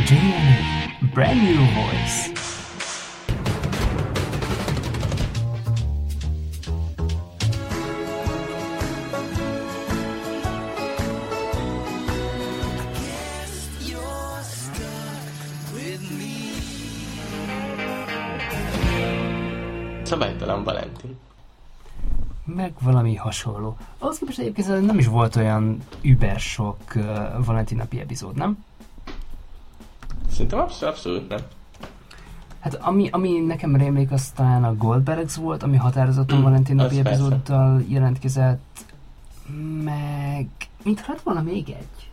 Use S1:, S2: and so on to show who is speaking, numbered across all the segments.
S1: JNA, brand new voice.
S2: Szabálytalan Valentin.
S1: Meg valami hasonló. Ahhoz képest egyébként nem is volt olyan über sok Valentin napi epizód, nem?
S2: Szerintem abszolút nem.
S1: Hát ami nekem rémlik, az talán a Goldbergs volt, ami határozottan Valentin napi epizóddal jelentkezett, meg mintha lett volna még egy.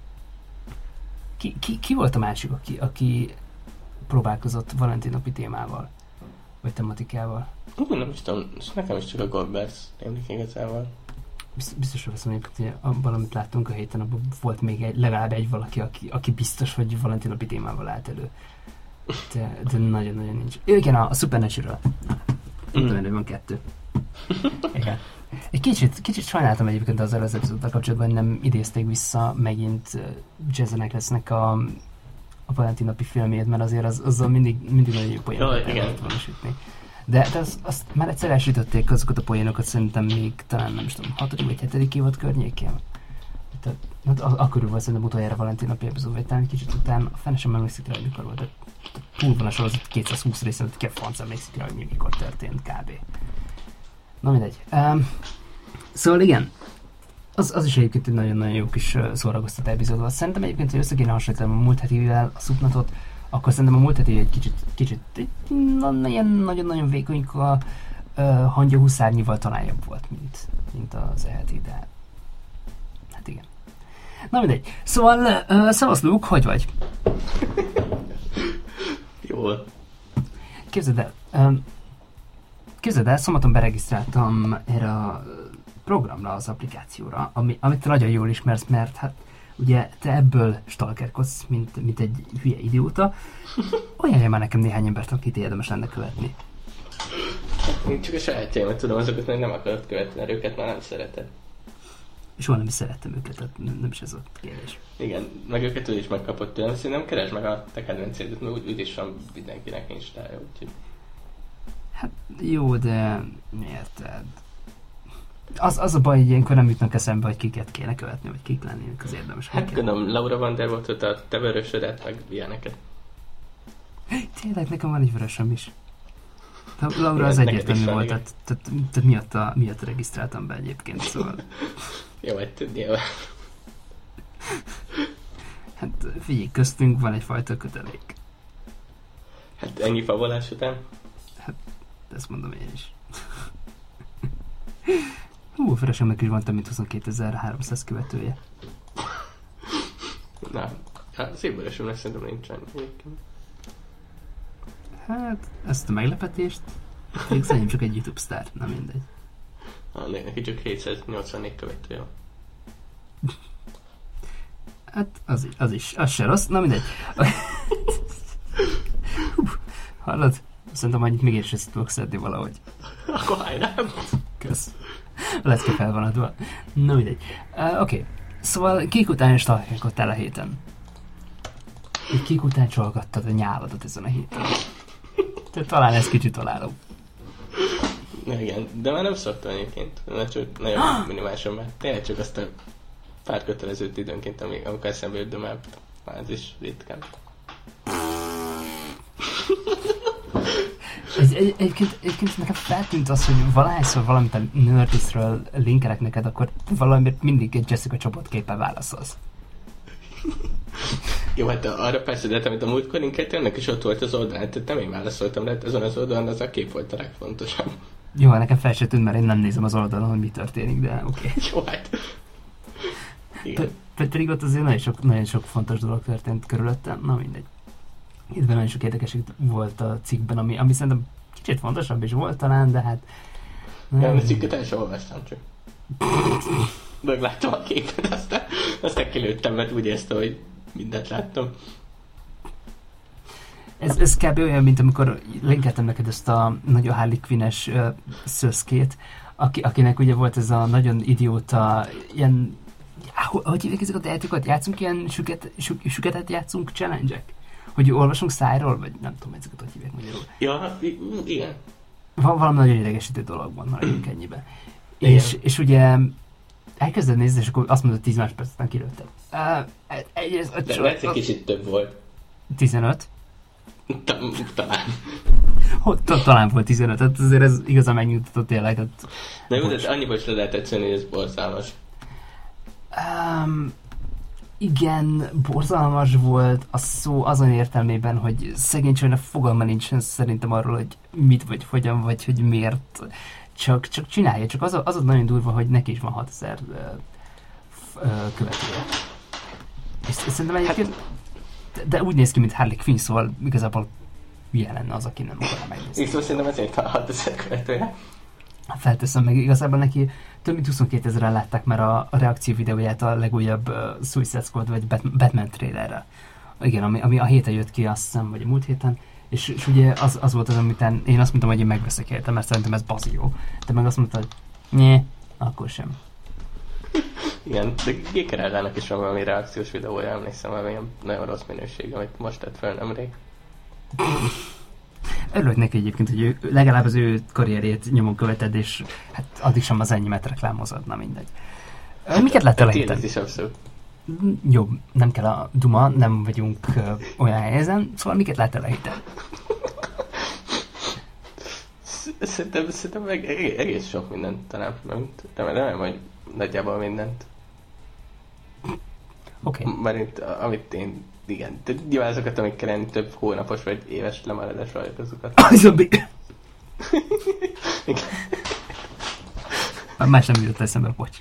S1: Ki volt a másik, aki próbálkozott Valentin napi témával? Vagy tematikával?
S2: Nem is tudom, nekem is csak a Goldbergs rémlik igazából.
S1: Biztos veszem, hogy abban, amit láttunk a héten, abban volt még legalább egy valaki, aki biztos, hogy Valentin napi témával állt elő. De nagyon-nagyon nincs. Igen, a Supernatural. Tudom, van 2. Igen. Egy kicsit sajnáltam egyébként az előző epizóddal kapcsolatban, hogy nem idézték vissza megint Jason Ecclesnek a Valentin napi filmjét, mert azért azzal mindig nagyon jó poénokat lehet volna sütni. De azt már egyszer elsütötték azokat a poénokat, szerintem még talán nem is tudom, 6. vagy 7. évad környékén. Tehát akkor volt szerintem utoljára Valentin napi epizód, vagy talán kicsit után, a fene sem emlékszik rá, hogy mikor volt. Túl van a sorozat 220 részen, hogy ki a franc emlékszik rá, hogy mikor történt kb. Na mindegy. Szóval igen, az is egyébként egy nagyon-nagyon jó kis szórakoztató epizód volt. Szerintem egyébként, hogy össze kéne hasonlítanom a múlt hetivel a Supnatot, akkor szerintem a múlt heti egy kicsit ilyen nagyon-nagyon vékonyka hangya huszárnyival talán jobb volt, mint az eheti, de hát igen. Na mindegy. Szóval, szevasz Luke, hogy vagy?
S2: Jól.
S1: Képzeld el, szombaton beregisztráltam erre a programra, az applikációra, amit nagyon jól ismersz, mert hát ugye te ebből stalkerkodsz, mint egy hülye idióta. Ajánlja már nekem néhány embert, akit érdemes lenne követni.
S2: Én csak a sajátjaimat tudom, azokat meg nem akarod követni, mert őket már nem szereted.
S1: Soha nem is szerettem őket, tehát nem is ez a kérdés.
S2: Igen, meg őket ő is megkapott tőlem, szerintem keresd meg a te kedvencédet, mert úgy is van mindenkinek Instája, úgyhogy...
S1: Hát jó, de érted? Az a baj, hogy ilyenkor nem jutnak eszembe, hogy kiket kéne követni, vagy kik lennének az érdemes.
S2: Hát gondolom, Laura van der volt ott a te vörösödet, meg ilyeneket.
S1: Tényleg, nekem van egy vörösöm is. Laura az egyértelmű volt, tehát miatt regisztráltam be egyébként, szóval...
S2: Jó, hát nyilván.
S1: Hát figyelj, köztünk van egyfajta kötelék.
S2: Hát ennyi favolás után?
S1: Hát, ezt mondom én is. Vörösömnek is van több mint 22.300 követője.
S2: Na, hát szép vörösömnek szerintem nincs annyi.
S1: Hát, ezt a meglepetést, még szerintem csak egy YouTube sztár, na mindegy.
S2: Neki csak 784 követője.
S1: Hát, az se rossz, na mindegy. Hallod? Szerintem annyit még én sem tudok szedni valahogy.
S2: Akkor hajrám!
S1: Kösz. A lecke fel van adva. Na mindegy. Oké. Szóval kik után is találkoztál a héten? Kik után csolgattad a nyáladat ezen a héten? Tehát talán ez kicsit találom.
S2: Igen, de már nem szoktam egyébként. Csak nagyon minimálisan, mert tényleg csak azt a pár kötelezőt időnként, amikor eszembe jött, de már ez is ritkán.
S1: Egyébként nekem feltűnt az, hogy valahányszor valamit a Nerdistről linkelek neked, akkor valamiért mindig egy Jessica csoportképpen válaszolsz.
S2: Jó, hát arra persze, de hát amit a múltkor linkeltél, ennek is ott volt az oldalán, tehát nem én válaszoltam, de hát azon az oldalon az a kép volt a legfontosabb.
S1: Jó, nekem fel se tűnt, mert én nem nézem az oldalon, hogy mi történik, de oké.
S2: Jó, hát...
S1: Pedig ott azért nagyon sok fontos dolog történt körülöttem, na mindegy. Itt nagyon sok érdekeség volt a cikkben, ami szerintem kicsit fontosabb is volt talán, de hát...
S2: Nem, a cikket el sem olvastam csak. Megláttam a képet, aztán kilőttem, mert úgy éreztem, hogy mindent láttam.
S1: Ez kb. Olyan, mint amikor linkeltem neked ezt a nagyon Harley Quinn-es szöszkét, akinek ugye volt ez a nagyon idióta, ilyen, hogy hívják ezeket a játékokat? Játszunk ilyen süketet játszunk challenge-ek? hogy olvasunk szájról, vagy nem tudom, ezeket hogy hívják magyarul.
S2: Ja, igen.
S1: Valami nagyon idegesítő dolog van, maradjunk ennyiben. És ugye elkezded nézni, és akkor azt mondod, 10 másodperc után kilőtted.
S2: De lehet, egy kicsit több volt.
S1: 15?
S2: Talán.
S1: Talán volt 15, tehát azért ez igazán megnyugtatott tényleg.
S2: De jó, de annyiból is le lehetett szólni, hogy ez borzalmas.
S1: Igen, borzalmas volt a szó azon értelmében, hogy szegény csajnak fogalma nincsen szerintem arról, hogy mit, vagy hogyan, vagy hogy miért. Csak csinálja, csak az nagyon durva, hogy neki is van 6000 követője. És szerintem egyébként, de úgy néz ki, mint Harley Quinn, szóval igazából hülye lenne az, aki nem akarna megnézni.
S2: Szóval szerintem ezért van 6000 követője.
S1: Felteszem meg, igazából neki több mint 22 000-en látták már a reakció videóját a legújabb Suicide Squad vagy Batman trailerre. Igen, ami a héten jött ki, azt hiszem, vagy a múlt héten, és ugye az volt az, amit én azt mondtam, hogy én megveszek érte, mert szerintem ez bazi jó. Te meg azt mondtad, hogy akkor sem.
S2: Igen, de Gékerellának is van valami reakciós videója, emlékszem, valamilyen nagyon rossz minőség, amit most tett fel nemrég.
S1: Örülök neki egyébként, hogy ő, legalább az ő karrierjét nyomon követed, és hát addig sem az enyémet reklámozod, na mindegy. Miket láttal a héten?
S2: Is abszolút.
S1: Jó, nem kell a duma, nem vagyunk olyan helyezen, szóval miket láttál a héten?
S2: Szerintem egész sok mindent talán, nem vagy nagyjából mindent.
S1: Oké.
S2: Mert itt, amit én, igen, nyilván azokat, amikkel én több hónapos vagy éves lemaradás vagyok azokat.
S1: Zombi! Más nem jutott eszembe, bocs.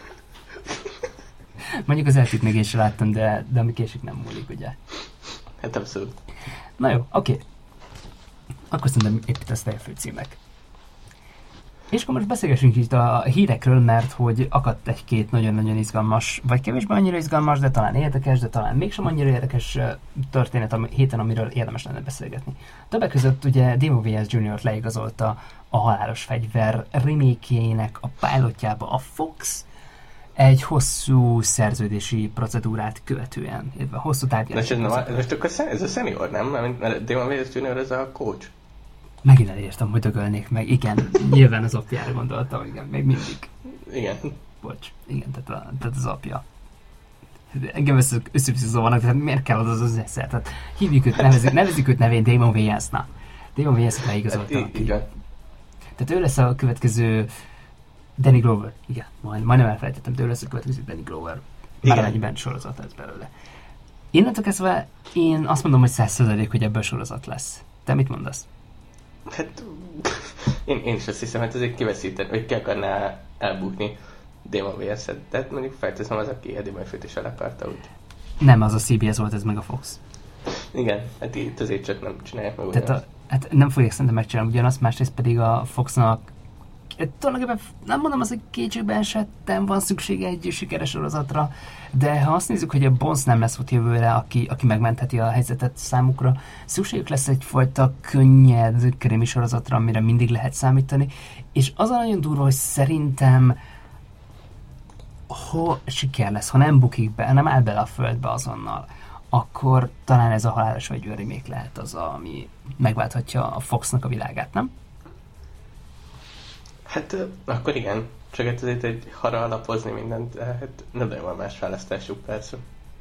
S1: Mondjuk az eltét még én sem láttam, de ami késik nem múlik, ugye?
S2: Hát abszolút.
S1: Na jó, oké. Akkor szerintem építesz a főcímek. És akkor most beszélgessünk itt a hírekről, mert hogy akadt egy-két nagyon-nagyon izgalmas, vagy kevésbé annyira izgalmas, de talán érdekes, de talán mégsem annyira érdekes történet a héten, amiről érdemes lenne beszélgetni. Többek között ugye Demo VS Junior leigazolta a Halálos Fegyver remake-jének a pilotjába a Fox, egy hosszú szerződési procedúrát követően, illetve hosszú tárgyalási procedúrát.
S2: Most akkor ez a senior, nem? Mert Demo VS Junior ez a coach.
S1: Megint elértem, hogy dögölnék meg. Igen, nyilván az apjára gondoltam, igen, még mindig.
S2: Igen.
S1: Bocs, igen, tehát az apja. Engem össze-vissza vannak, tehát miért kell az eszer? Tehát hívjuk őt, nevezzük őt nevén Damon Wayans-nak. Damon Wayans-t leigazolta.
S2: Hát, igen.
S1: Tehát ő lesz a következő Danny Glover. Igen, majdnem elfelejtettem, de ő lesz a következő Danny Glover. Már amennyiben sorozat lesz belőle. Innentől kezdve én azt mondom, hogy 100%, hogy ebből sorozat lesz. Te mit mondasz?
S2: Hát én is azt hiszem, hogy azért kiveszíteni, vagy ki akarná elbukni Damon Wayans-et. Tehát mondjuk felteszem az, aki Eddie Murphy-t is el akarta úgy.
S1: Nem, az a CBS volt, ez meg a Fox.
S2: Igen, hát itt azért csak nem csinálják meg
S1: ugyanazt. Hát nem fogják szerintem megcsinálni ugyanazt, másrészt pedig a Foxnak tulajdonképpen nem mondom azt, hogy kétségbe esettem van szüksége egy sikeres sorozatra, de ha azt nézzük, hogy a Bones nem lesz ott jövőre, aki megmentheti a helyzetet számukra, szükségük lesz egyfajta könnyed krimi sorozatra, amire mindig lehet számítani, és az a nagyon durva, hogy szerintem ha siker lesz, ha nem bukik be, nem áll bele a földbe azonnal, akkor talán ez a Halálos Fegyver remake lehet az, ami megválthatja a Foxnak a világát, nem?
S2: Hát akkor igen, csak hát azért egy hara alapozni mindent, hát nem nagyon van más választásuk persze.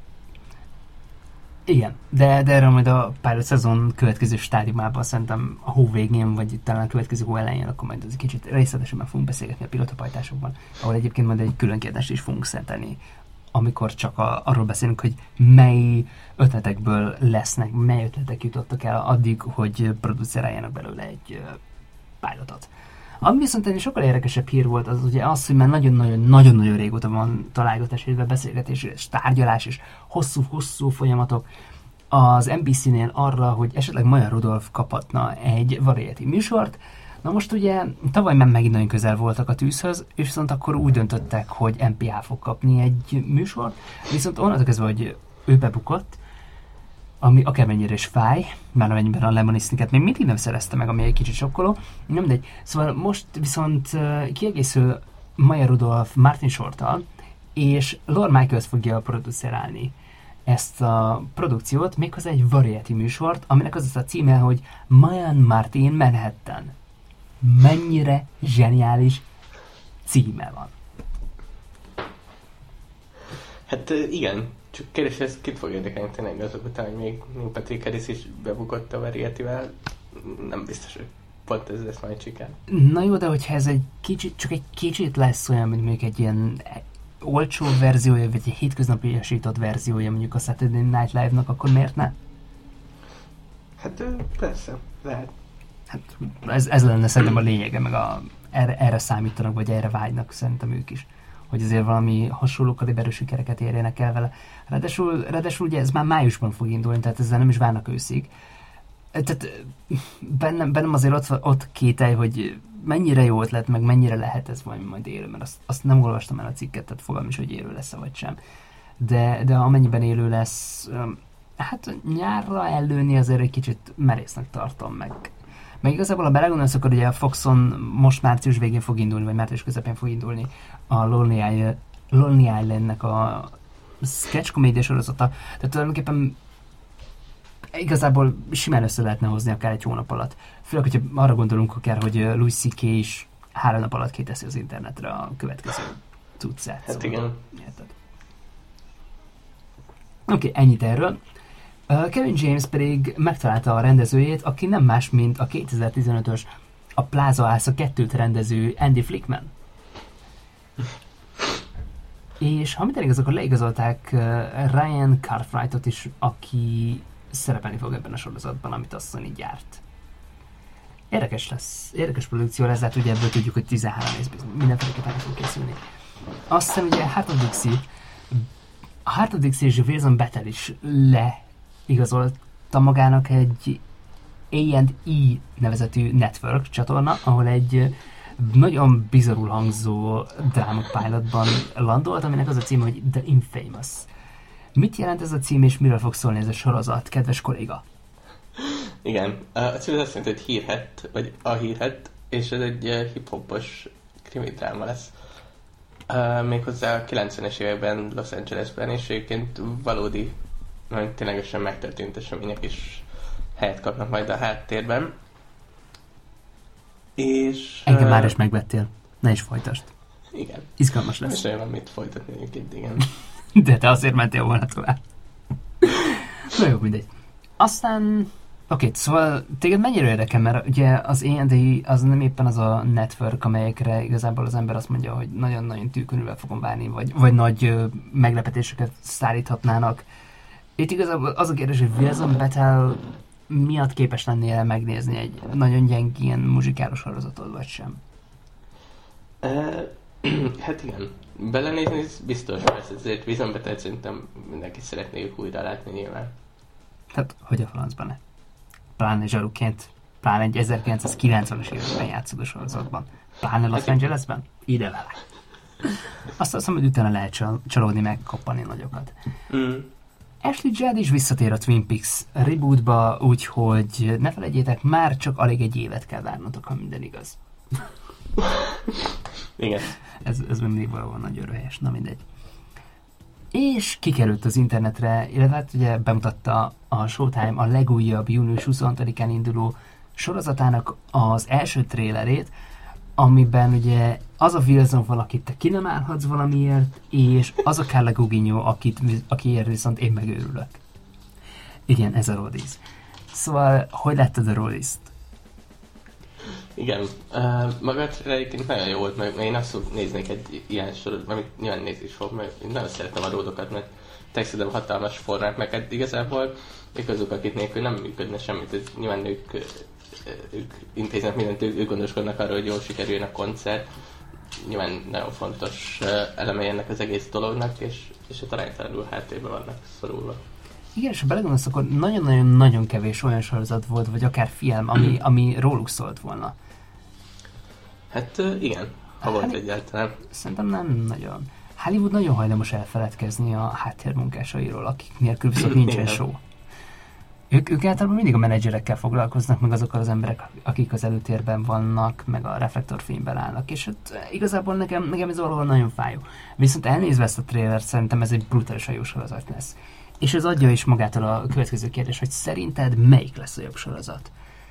S1: Igen, de erről majd a pilot szezon következő stádiumában szerintem a hó végén, vagy talán a következő hó elején, akkor majd egy kicsit részletesen fogunk beszélgetni a pilotapajtásokban, ahol egyébként majd egy külön kérdést is fogunk szentelni, amikor csak arról beszélünk, hogy mely ötletekből lesznek, mely ötletek jutottak el addig, hogy produceráljanak belőle egy pilotot. Ami viszont egy sokkal érdekesebb hír volt, az ugye az, hogy már nagyon-nagyon régóta van találgatás, illetve beszélgetés, és tárgyalás, és hosszú folyamatok az NBC-nél arra, hogy esetleg Maya Rudolph kaphatna egy variety műsort. Na most ugye tavaly már megint nagyon közel voltak a tűzhöz, és viszont akkor úgy döntöttek, hogy NPH fog kapni egy műsort, viszont onnantól kezdve, hogy ő bebukott, ami akármennyire is fáj, már amennyiben a Lemony Snicket még mindig nem szerezte meg, ami egy kicsit sokkoló. Nem mindegy. Szóval most viszont kiegészül Maya Rudolph Martin Shorttal, és Lorne Michaels fogja producerálni ezt a produkciót, méghozzá egy variety műsort, aminek az a címe, hogy Mayan Martin Manhattan. Mennyire zseniális címe van.
S2: Hát igen, csak kérdés, ez kit fog érdekelni tényleg azok után, hogy még Patrick Harris is bebukott a Variety-vel, nem biztos, hogy pont ez lesz majd sikán.
S1: Na jó, de hogyha ez csak egy kicsit lesz olyan, mint mondjuk egy ilyen olcsó verziója, vagy egy hétköznapiasított verziója mondjuk a Saturday Night Live-nak, akkor miért ne?
S2: Hát persze, lehet.
S1: Hát ez lenne szerintem a lényege, meg erre számítanak, vagy erre vágynak szerintem ők is. Hogy azért valami hasonló kaliberű sikereket érjenek el vele. Ráadásul ugye ez már májusban fog indulni, tehát ezzel nem is várnak őszig. Tehát bennem azért ott kételj, hogy mennyire jó ötlet, meg mennyire lehet ez majd élő, mert azt nem olvastam el a cikket, tehát fogalmam is, hogy élő lesz vagy sem. De amennyiben élő lesz, hát nyárra ellőni azért egy kicsit merésznek tartom meg. Meg igazából, ha belegondolsz, akkor ugye a Foxon most március végén fog indulni, vagy március közepén fog indulni a Lonely Island-nek a sketch komédia sorozata. Tehát tulajdonképpen igazából simán össze lehetne hozni akár egy hónap alatt. Főleg, hogyha arra gondolunk akár, hogy Louis C.K. is 3 nap alatt kiteszi az internetre a következő cuccát.
S2: Hát szóval igen.
S1: Oké, ennyit erről. Kevin James pedig megtalálta a rendezőjét, aki nem más, mint a 2015-ös a Plaza House 2-t rendező Andy Flickman. És ha minden igaz, akkor leigazolták Ryan Cartwrightot is, aki szerepelni fog ebben a sorozatban, amit a Sony gyárt. Érdekes produkció lesz, hát ugye ebből tudjuk, hogy 13 részben mindenféleképpen fog készülni. Azt hiszem, ugye a Heart of Dixie és Wilson Battle is leigazolta magának egy A&E nevezetű network csatorna, ahol egy nagyon bizarrul hangzó drámapilotban landolt, aminek az a cím, hogy The Infamous. Mit jelent ez a cím, és miről fog szólni ez a sorozat, kedves kolléga?
S2: Igen, a cím azt jelenti, hogy hírhet, vagy a hírhet, és ez egy hip-hopos krimi dráma lesz. Méghozzá a 90-es években Los Angelesben, és egyébként valódi, nagyon ténylegesen megtörtént események is helyet kapnak majd a háttérben. És...
S1: Engem már is megvettél. Ne is folytasd.
S2: Igen.
S1: Izgalmas lesz.
S2: És nagyon van mit folytatni egyébként, igen.
S1: De te azért mentél volna tovább. Na jó, mindegy. Aztán... Oké, szóval téged mennyire érdekel, mert ugye az A&E az nem éppen az a network, amelyekre igazából az ember azt mondja, hogy nagyon-nagyon tűkönülve fogom várni, vagy nagy meglepetéseket szállíthatnának. Itt igazából az a kérdés, hogy Wilson Battle miatt képes lennél megnézni egy nagyon gyengén muzsikálos sorozatot, vagy sem?
S2: Hát igen. Belenézni biztos, persze, ezért Wilson Battle szerintem mindenki szeretnék újra látni nyilván.
S1: Hát, hogy a francban ne? Pláne zsaruként, pláne egy 1990-es években játszódó sorozatban. Pláne Los Angelesben? Ide vele. Azt hiszem, hogy utána lehet csalódni, megkoppani nagyokat. Ashley Judd is visszatér a Twin Peaks rebootba, úgyhogy ne felejtjétek, már csak alig egy évet kell várnotok, ha minden igaz.
S2: Igen.
S1: Ez mindig valahol nagyon röhelyes, na mindegy. És kikerült az internetre, illetve hát ugye bemutatta a Showtime a legújabb június 26-án induló sorozatának az első trélerét, amiben ugye az a Wilson van, akit te ki nem állhatsz valamiért, és az a Carla Gugino, akiért viszont én megőrülök. Igen, ez a Rodis. Szóval, hogy láttad a Rodist?
S2: Igen, magát egyébként nagyon jó volt, mert én azt néznék egy ilyen sorot, amit nyilván nézni is fog, mert én nagyon szeretem a ródokat, mert szerintem hatalmas formák, meg hát igazából ők azok, akik nélkül nem működne semmit, nyilván ők intéznek mindent, ők gondoskodnak arról, hogy jól sikerüljön a koncert. Nyilván nagyon fontos elemei ennek az egész dolognak, és a talánytalanul háttérben vannak szorulva.
S1: Igen, és ha belegondolsz, akkor nagyon-nagyon-nagyon kevés olyan sorozat volt, vagy akár film, ami róluk szólt volna.
S2: Hát igen, ha volt egyáltalán.
S1: Szerintem nem nagyon. Hollywood nagyon hajlamos elfeledkezni a háttérmunkásairól, akik nélkül viszont nincsen show. Ők általában mindig a menedzserekkel foglalkoznak, meg azokkal az emberek, akik az előtérben vannak, meg a reflektorfényben állnak, és hát igazából nekem ez valahol nagyon fájó. Viszont elnézve ezt a trailert, szerintem ez egy brutálisan jó sorozat lesz. És ez adja is magától a következő kérdés, hogy szerinted melyik lesz a jobb sorozat?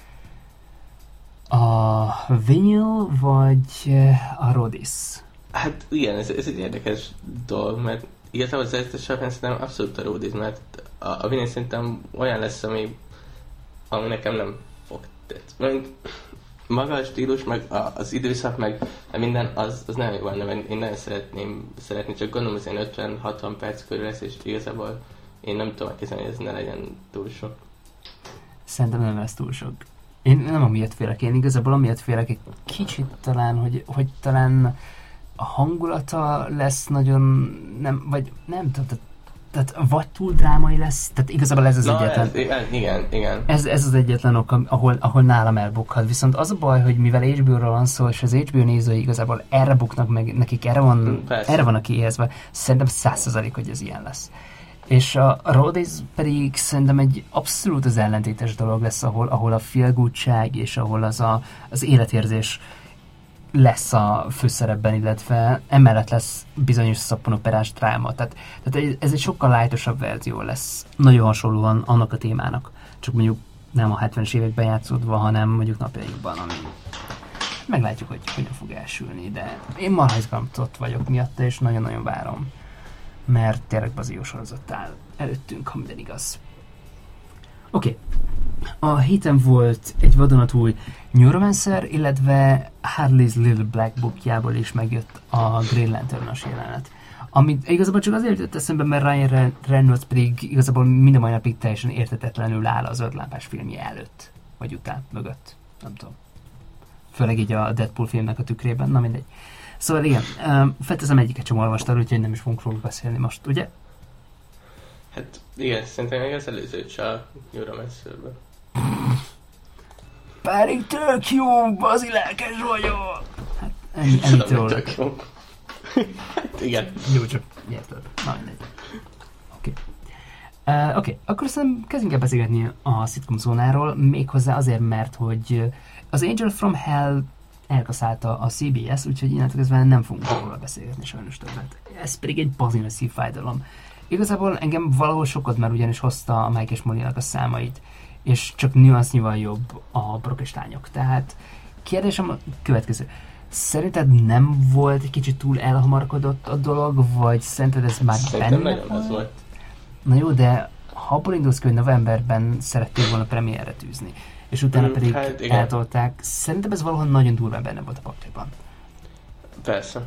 S1: A Vinyl vagy a Rodis?
S2: Hát igen, ez egy érdekes dolog, mert igazából az első során szerintem abszolút a Rodis, mert a Vinyl szerintem olyan lesz, ami nekem nem fog tetszeni. Maga a stílus, meg az időszak, meg minden, az nem jó lenne, mert én nagyon szeretni, csak gondolom, hogy ilyen 50-60 perc körül lesz, és igazából én nem tudom elképzelni, hogy ez ne legyen túl sok.
S1: Szerintem nem lesz túl sok. Én nem amiatt félek, én igazából amiatt félek egy kicsit talán, hogy talán a hangulata lesz nagyon, nem, vagy nem tudom, tehát vagy túl drámai lesz, tehát igazából ez az egyetlen.
S2: Igen.
S1: Ez az egyetlen ok, ahol nálam elbukhat. Viszont az a baj, hogy mivel HBO-ról van szó, és az HBO nézői igazából erre buknak meg, nekik erre van a kiéhezve, szerintem 100%, hogy ez ilyen lesz. És a Rodis pedig szerintem egy abszolút az ellentétes dolog lesz, ahol a feel-goodság és ahol az életérzés lesz a főszerepben, illetve emellett lesz bizonyos szappanoperás dráma. Tehát ez egy sokkal lightosabb verzió lesz. Nagyon hasonlóan annak a témának. Csak mondjuk nem a 70-es években játszódva, hanem mondjuk napjainkban, ami meglátjuk, hogy hogyan fog elsülni, de én marha izgalmatott vagyok miatta, és nagyon-nagyon várom. Mert tényleg baziós sorozat áll előttünk, ha minden igaz. Oké. A héten volt egy vadonatúj Neuromancer, illetve Harley's Little Black Bookjából is megjött a Green Lantern-os jelenet. Amit igazából csak azért jutott eszembe, mert Ryan Reynolds pedig igazából minden mai napig teljesen értetetlenül áll az ötlámpás filmje előtt. Vagy után, mögött. Nem tudom. Főleg így a Deadpool filmnek a tükrében, na mindegy. Szóval igen, felteszem egyiket sem olvastál, úgyhogy nem is fogunk róla beszélni most, ugye?
S2: Hát igen, szerintem még az előző csak Neuromancerben.
S1: Pedig tök jó, bazi lelkes vagyok! Hát ennyit róla.
S2: Tök jó. Hát igen.
S1: Jó, csak érted. Na mindegy. Oké, akkor szerintem kezdjünk el beszélgetni a Sitcom zónáról, méghozzá azért, mert hogy az Angel from Hell elkaszálta a CBS, úgyhogy innentől kezdve nem fogunk róla beszélgetni sajnos többet. Ez pedig egy bazin szívfájdalom. Igazából engem valahol sokat már ugyanis hozta a Mike és Molly-nak a számait, és csak nüansznyival jobb a brokeslányok. Tehát kérdésem a következő. Szerinted nem volt egy kicsit túl elhamarkodott a dolog, vagy szerinted ez már
S2: szerintem
S1: benne
S2: nagyon az volt?
S1: Na jó, de ha abból indulsz ki, hogy novemberben szerették volna premierre tűzni, és utána pedig
S2: hát
S1: eltolták, szerintem ez valahol nagyon durván benne volt a pakliban.
S2: Persze.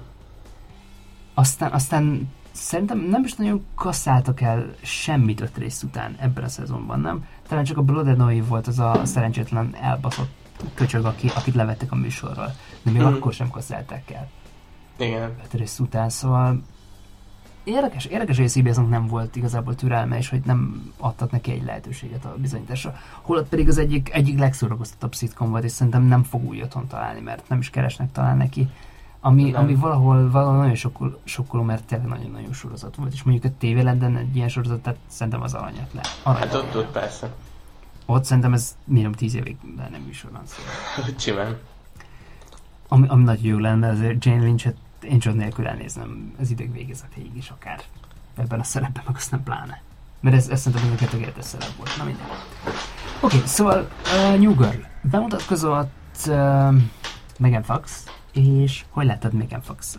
S1: Aztán szerintem nem is nagyon kasszáltak el semmit 5 rész után ebben a szezonban, nem? Talán csak a Blood and Oil volt az a szerencsétlen elbaszott köcsög, akit levettek a műsorról. De még akkor sem kasszálták el.
S2: Igen.
S1: 5 rész után, szóval érdekes, hogy a CBS-nak nem volt igazából türelme, és hogy nem adtak neki egy lehetőséget a bizonyításra. Holott pedig az egyik legszórakoztatóbb szitcom volt, és szerintem nem fog új otthon találni, mert nem is keresnek talán neki. Ami valahol nagyon sokkoló, mert tényleg nagyon-nagyon sorozat volt. És mondjuk a TV Landen egy ilyen sorozat, tehát szerintem az aranyat le.
S2: Hát ott persze.
S1: Ott szerintem ez minimum 10 évig nem műsor van szó.
S2: Csimán.
S1: Ami nagyon jó lenne, azért Jane Lynch-et én csak nélkül elnéznem az ideg végezetéig is akár. Ebben a szerepben, meg azt nem pláne. Mert ez szerintem mindenki tökéletes szerep volt. Na minden. Oké, szóval New Girl. Bemutatkozott Megan Fox, és hogy láttad Megan Foxot?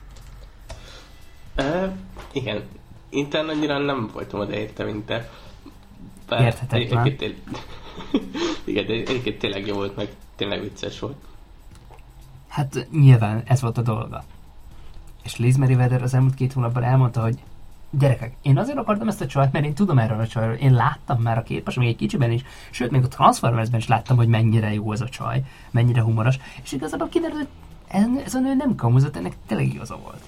S2: Igen. Intern annyira nem voltam oda érte, mint te.
S1: Érthetetlen.
S2: Igen, de egyébként tényleg jó volt, meg tényleg vicces volt.
S1: Hát nyilván ez volt a dolga. És Liz Meriwether az elmúlt 2 hónapban elmondta, hogy gyerekek, én azért akartam ezt a csajt, mert én tudom erről a csajról. Én láttam már a képes, még egy kicsiben is, sőt, még a Transformersben is láttam, hogy mennyire jó ez a csaj, mennyire humoros, és igazából kiderült, hogy ez a nő nem kamuzott, ennek tényleg igaza volt.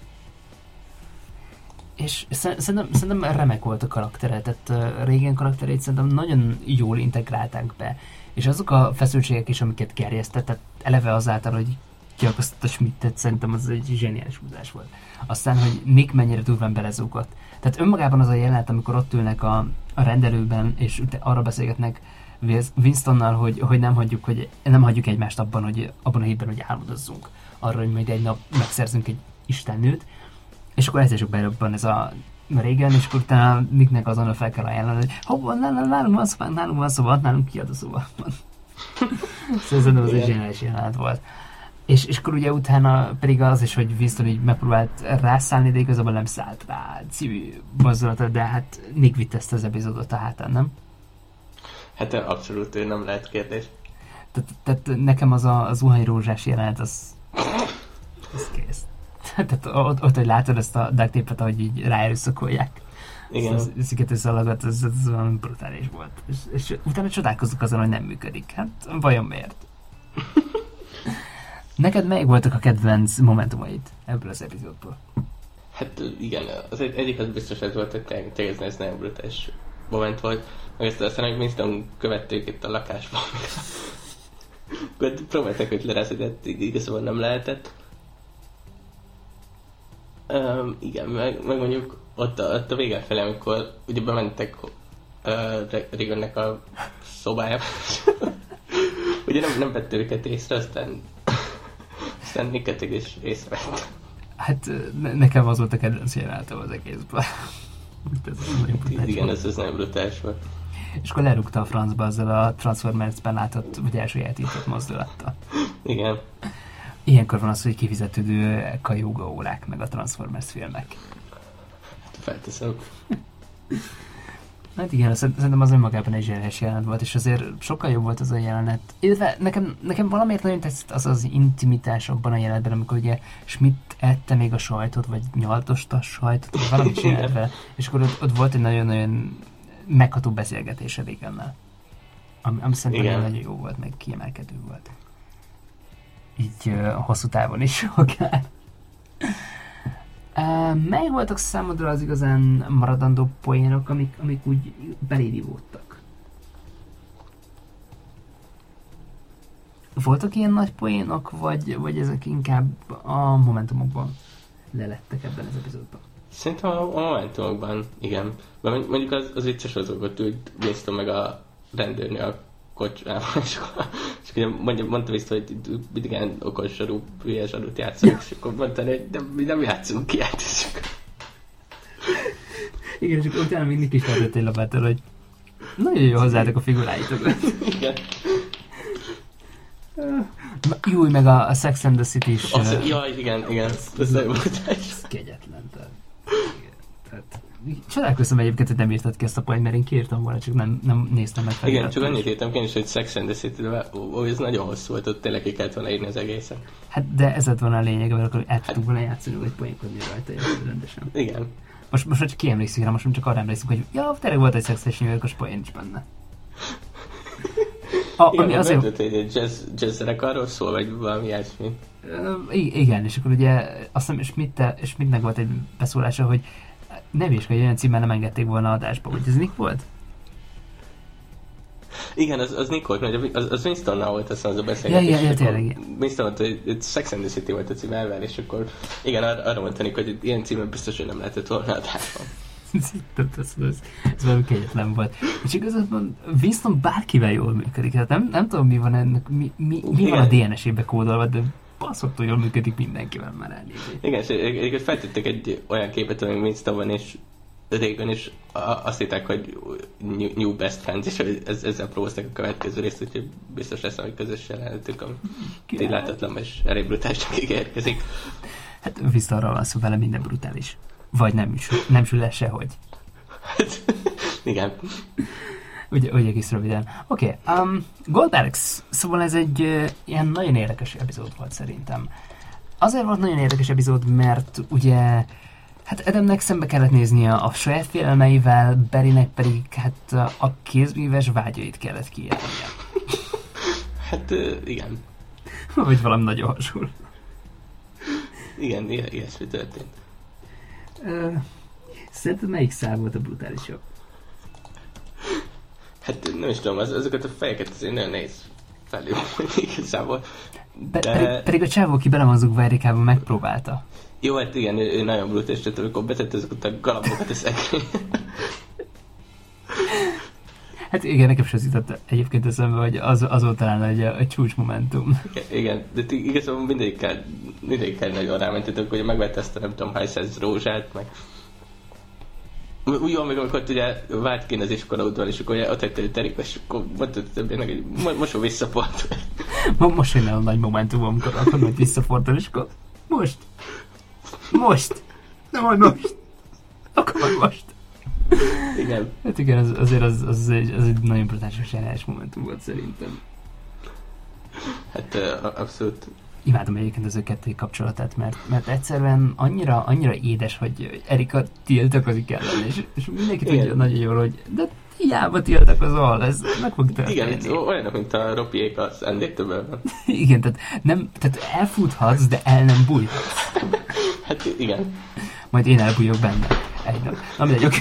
S1: És szerintem remek volt a karaktere, tehát régen karakterét szerintem nagyon jól integrálták be, és azok a feszültségek is, amiket gerjesztett, eleve azáltal, hogy kiakasztott a Schmidtet, szerintem az egy zseniális húzás volt. Aztán, hogy Nick mennyire durván belezúgott. Tehát önmagában az a jelenet, amikor ott ülnek a rendelőben, és arra beszélgetnek Winstonnal, hogy nem hagyjuk egymást abban a hétben, hogy álmodozzunk arra, hogy majd egy nap megszerzünk egy istennőt, és akkor egyszer csak berobban ez a régen, és akkor utána Nicknek azonnal fel kell ajánlani, hogy hova, nálunk van szoba, nálunk kiadó szoba van. Szerintem az egy zseniális jelenet volt. És akkor ugye utána pedig az is, hogy Winston így megpróbált rászállni, de igazából nem szállt rá című mozdulata, de hát Nick vitt ezt az epizódot a hátán, nem?
S2: Hát abszolút nem lehet kérdés.
S1: Tehát nekem az a zuhanyrózsás jelenet, az kész. Tehát ott, hogy látod ezt a duct tape-et, ahogy így ráerőszakolják.
S2: Igen.
S1: Ezeket összealagat, ez valami brutális volt. És utána csodálkozunk azon, hogy nem működik. Hát vajon miért? Neked melyik voltak a kedvenc momentumaid ebből az epizódból?
S2: Hát igen, az egyik az biztos ez volt, hogy tényleg ez nagyon brutális moment volt. Meg aztán, hogy Winston követték itt a lakásban. Próbálták, hogy lerászni, de igazából nem lehetett. Igen, meg mondjuk ott a vége felé, amikor ugye bementek Regannek a szobájába. Ugye nem vette őket észre, aztán Nicket is észrevett.
S1: Hát nekem az volt a kedvenc jelenetem az egészben.
S2: Igen, ez nagyon brutális volt.
S1: És akkor lerúgta a francba azzal a Transformers-ben látott, vagy elsajátított mozdulattal.
S2: Igen.
S1: Ilyenkor van az, hogy kifizetődőek a jóga órák, meg a Transformers filmek.
S2: Hát felteszem.
S1: Hát igen, szerintem az önmagában egy zseniális jelenet volt, és azért sokkal jobb volt az a jelenet. Illetve nekem valamiért nagyon tetszett az intimitás abban a jelenetben, amikor ugye Schmidt ette még a sajtot, vagy nyaltosta a sajtot, vagy valamit csinált vele, és akkor ott volt egy nagyon-nagyon megható beszélgetés a Regannel. Ami szerintem nagyon jó volt, meg kiemelkedő volt. Így hosszú távon is akár. Mely voltak számodra az igazán maradandó poénok, amik úgy belédivódtak? Voltak ilyen nagy poénok, vagy ezek inkább a momentumokban lelettek ebben az epizódban?
S2: Szerintem a momentumokban, igen. Mert mondjuk az vicces azokat ült Winston meg a rendőrnő a kocsmában, és ugye mondta vissza, hogy mindig ilyen okos zsarú, hülye zsarút játszunk, és akkor mondta, hogy nem játszunk ki, játszunk.
S1: Igen, és akkor utána még Nick is feltett egy lapától, hogy nagyon jó hozzátok a figuráitokat.
S2: Igen.
S1: Jó, meg a Sex and the City is...
S2: Jaj, igen. Ez nagyon volt.
S1: Ez kegyetlen. Tehát csodálkoztam egyébként, hogy nem írtad ki ezt a poént, mert én kiírtam volna, csak nem néztem meg fel.
S2: Igen, csak annyit írtam én is, hogy Sex and the City-vel, ez nagyon hosszú volt, ott tényleg ki kellett volna írni az egészen.
S1: Hát de ez lett volna a lényeg, mert akkor el tudtunk volna játszani, vagy poénkodni rajta, rendesen.
S2: Igen.
S1: Most csak kiemlékszünk rá, most csak arra emlékszünk, hogy ja, tényleg volt egy Sex és New York-os poén is benne.
S2: Igen, azért... mert egy jazz zenekarról szól, vagy valami ilyesmi.
S1: Igen, és akkor ugye azt hiszem Schmidtnek volt egy beszólása, hogy ne vizsgálj, olyan címmel nem engedték volna adásba, hogy ez Nick volt?
S2: Igen, az Nick volt, az Winstonnal volt aztán az a beszélgetés.
S1: Ja, tényleg.
S2: Winston mondta, hogy Sex and the City volt a cím elvel, és akkor igen, arra mondta Nick, hogy ilyen címen biztos, hogy nem lehetett volna adásban. Ez valami kegyetlen volt. És igazából Winston bárkivel jól működik. Hát nem tudom, mi van ennek, mi van a DNS-ébe kódolva, de baszottul jól működik mindenkivel már elnézni. Igen, és egyébként feltettek egy olyan képet, ami Winstonban és Regan is azt hitták, hogy new best friends, és hogy ezzel próbálták a következő részt, úgyhogy biztos lesz, hogy közös jelenetük, ami látatlan és elég brutálisnak ígérkezik.
S1: Hát Winstonról van szó, vele minden brutális. Vagy nem sül el sehogy.
S2: Hát, igen.
S1: Ugye egész röviden. Oké, Goldbergs. Szóval ez egy ilyen nagyon érdekes epizód volt szerintem. Azért volt nagyon érdekes epizód, mert ugye hát Adamnek szembe kellett néznie a saját félelmeivel, Barrynek pedig hát a kézműves vágyait kellett kijelölnie.
S2: Hát igen.
S1: Vagy valami nagyon hasonló.
S2: Igen, ilyesmi történt.
S1: Szerinted melyik szál volt a brutálisabb?
S2: Hát nem is tudom, azokat a fejeket azért nagyon nehéz felülni igazából.
S1: Pedig a csávó, aki bele van zugva Erikába, megpróbálta.
S2: Jó, hát igen, ő nagyon brutális, tehát amikor betett azokat a galapokat a szekrény.
S1: Hát igen, nekem sem jutott egyébként eszembe, hogy az volt talán egy csúcsmomentum.
S2: Igen, de igazából mindig kell nagyon rámentetek, hogy megvette ezt a nem tudom hány száz rózsát, meg... Úgy van, amikor ott ugye vált ki az iskolaudval, és akkor ugye ott hagyta egy terik, és akkor mondta a többinek, hogy most visszafordul.
S1: Most jön el a nagy momentum, amikor akkor majd visszafordul, és akkor most, nem majd most, akkor majd most.
S2: Igen.
S1: Hát igen, azért az egy nagyon brutális zseniális momentum volt szerintem.
S2: Hát abszolút.
S1: Imádom egyébként az ő kettői kapcsolatát, mert egyszerűen annyira édes, hogy Erika tiltakozik ellen, és mindenki tudja nagyon jól, hogy de hiába tiltakozol, ez meg fog történni.
S2: Igen, olyanok, mint a Ropiék az ND-től.
S1: Igen, tehát elfuthatsz, de el nem bújhatsz.
S2: Hát igen.
S1: Majd én elbújok benne. Egy nap. Na mindegy,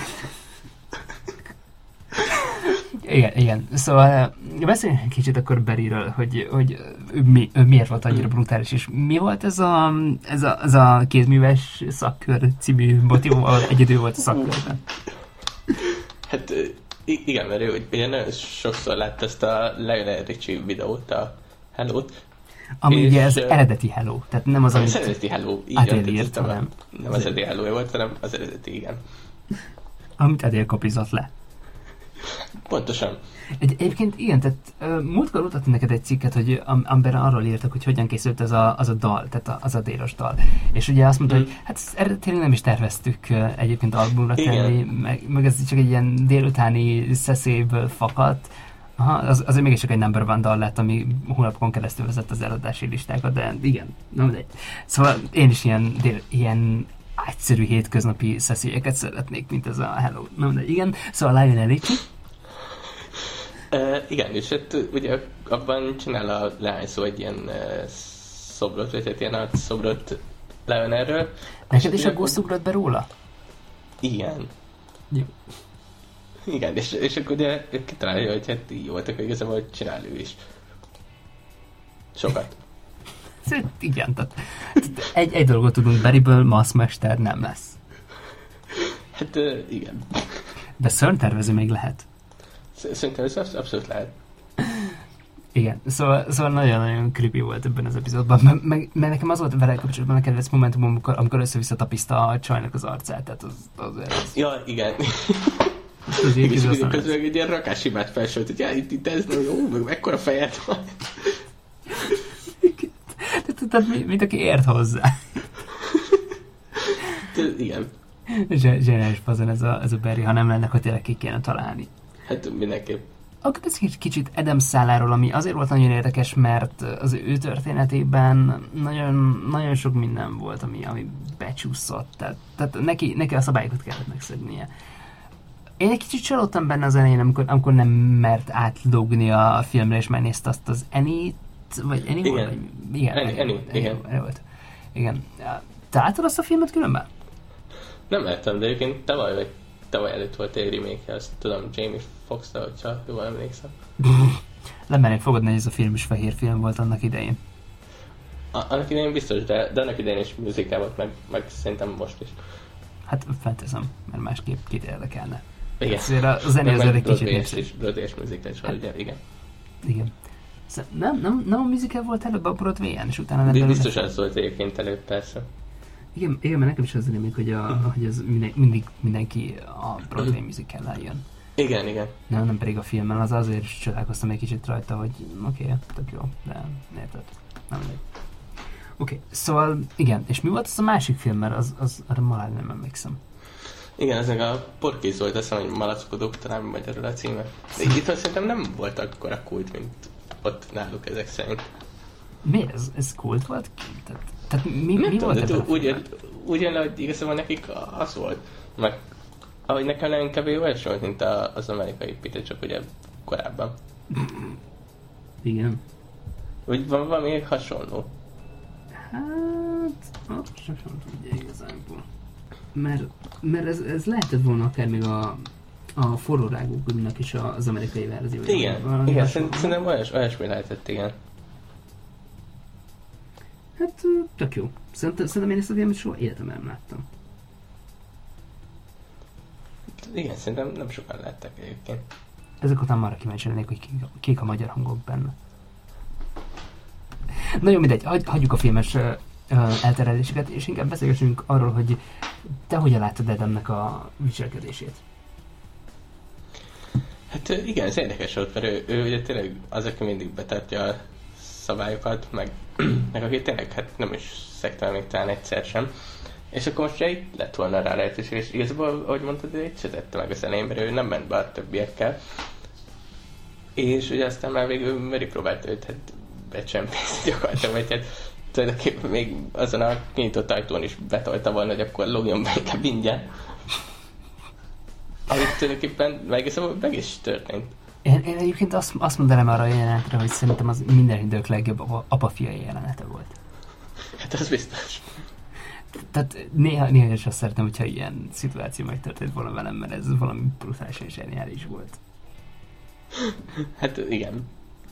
S1: Igen. Szóval beszéljünk kicsit akkor Barryről, hogy ő miért volt annyira brutális, és mi volt ez a kézműves szakkör című motivum, ahol egyedül volt a szakkörben?
S2: Hát igen, mert ő ugye nagyon sokszor látta ezt a Lionel Richie videót, a Hello-t.
S1: Ami ugye az eredeti Hello, tehát nem az,
S2: amit eredeti Hello,
S1: Adél írt, hanem.
S2: Nem az eredeti Hello volt, hanem az eredeti, igen.
S1: Amit Adél kopizott le.
S2: Pontosan.
S1: Egyébként igen, tehát múltkor mutatni neked egy cikket, hogy amiben arról írtak, hogy hogyan készült az a dal, tehát az Adélos dal. És ugye azt mondta, hogy hát eredetileg nem is terveztük egyébként albumra tenni, meg ez csak egy ilyen délutáni szeszélyből fakadt. Aha, azért mégiscsak egy number one dal lett, ami hónapokon keresztül vezet az eladási listákat, de igen, nem de. Szóval én is ilyen egyszerű hétköznapi szeszélyeket szeretnék, mint ez a Hello. Nem de igen, szóval Lionel Richie.
S2: Igen, és hát ugye abban csinál a leányszó egy ilyen szobrot, vagy egy ilyen arcszobrot Lionelről.
S1: Neked is a Ghost ugrott be róla?
S2: Igen.
S1: Jó.
S2: Igen, és akkor ugye kitalálja, hogy hát így voltak, hogy igazából csinál ő is. Sokat.
S1: Igen, tehát egy dolgot tudunk, Barryből masszmester nem lesz.
S2: Hát igen.
S1: De szörnytervező még lehet.
S2: Szerintem ez abszolút lehet.
S1: Igen, szóval nagyon creepy volt ebben az epizódban, mert nekem az volt vele kapcsolatban a kedvenc momentum, amikor össze-vissza tapiszta a csajnak az arcát, tehát az...
S2: Ja, igen. És közben egy ilyen rakáshibát felsőt, hogy ja, itt ez nem jó, meg mekkora fejed van.
S1: Tehát mint aki ért hozzá.
S2: Igen.
S1: Zseniális fazon ez a Barry, ha nem lenne, akkor tényleg ki kéne találni.
S2: Hát mindenképp.
S1: Akkor beszéljünk kicsit Adam Száláról, ami azért volt nagyon érdekes, mert az ő történetében nagyon sok minden volt, ami becsúszott. Tehát neki a szabályokat kellett megszegnie. Én egy kicsit csalódtam benne az elején, amikor nem mert átlógni a filmre, és megnézte azt az Annie-t, vagy Annie
S2: igen.
S1: volt? Igen. Annie volt. Igen. Te láttad azt a filmet különben?
S2: Nem láttam, de egyébként tavaly előtt volt egy remake, azt tudom, Jamie Foxx-ra, hogyha jól emlékszem.
S1: Lemernék fogadni, hogy ez a film is fehér film volt annak idején.
S2: Annak idején biztos, de annak idején is musical volt, meg szerintem most is.
S1: Hát fentezem, mert másképp kit érdekelne.
S2: Igen.
S1: Azért a zene azért egy kicsit népszerű.
S2: Broadway-es musical is van, ugye? Igen.
S1: Igen. Nem a musical volt előbb a Broadway-en, és utána nem...
S2: Biztos az volt egyébként előbb, persze.
S1: Igen, mert nekem is az remélik, hogy az mindenki a Broadway musical-lel jön.
S2: Igen.
S1: Nem pedig a filmmel, azért is csodálkoztam egy kicsit rajta, hogy oké, tök jó, de érted, nem megy. Oké, szóval igen, és mi volt az a másik film, mert arra már nem emlékszem.
S2: Igen, ezek a Porkéz volt, azt mondom, hogy Malackodók, talán magyarul a címe. De itt szerintem nem volt akkora kult, mint ott náluk ezek szerint.
S1: Mi ez? Ez kult volt? Tehát mi volt ebben a filmben?
S2: Úgy jön le, hogy igazából nekik az volt. Meg ahogy nekem nagyon kb. Olyas volt, mint az amerikai Peter, csak ugye korábban.
S1: Igen.
S2: Úgy van valami hasonló.
S1: Hát, sem tudja igazából. Mert ez lehetett volna akár még a forrórágóknak is az amerikai verzió.
S2: Igen, szerintem olyasmi lehetett, igen.
S1: Hát, tök jó. Szerintem én ezt a filmet soha életemben nem láttam.
S2: Igen, szerintem nem sokan látták egyébként.
S1: Ezek után már kíváncsi lennék, hogy kik a magyar hangok benne. Na jó, mindegy, hagyjuk a filmes eltereléseket, és inkább beszélgessünk arról, hogy Te hogyan láttad Adamnek a viselkedését?
S2: Hát igen, ez érdekes volt, mert ő ugye tényleg az, aki mindig betartja a szabályokat, meg aki tényleg hát nem is szektel még talán egyszer sem. És akkor most ugye itt lett volna rá lehetőség, és igazából, ahogy mondtad, ő se tette meg az elején, mert ő nem ment be a többiekkel. És ugye aztán már végül Mary próbált őt hát becsempészni gyakorlatilag, vagy hát tulajdonképpen még azon a kinyitott ajtón is betolta volna, hogy akkor logjon be inkább ingyen. Amit tulajdonképpen meg is történt.
S1: Én egyébként azt mondanám arra a jelenetre, hogy szerintem az minden idők legjobb apa-fiai jelenete volt.
S2: Hát az biztos.
S1: Tehát néha is azt szeretem, hogyha ilyen szituáció megtörtént volna velem, mert ez valami brutálisan és zseniális volt.
S2: Hát igen.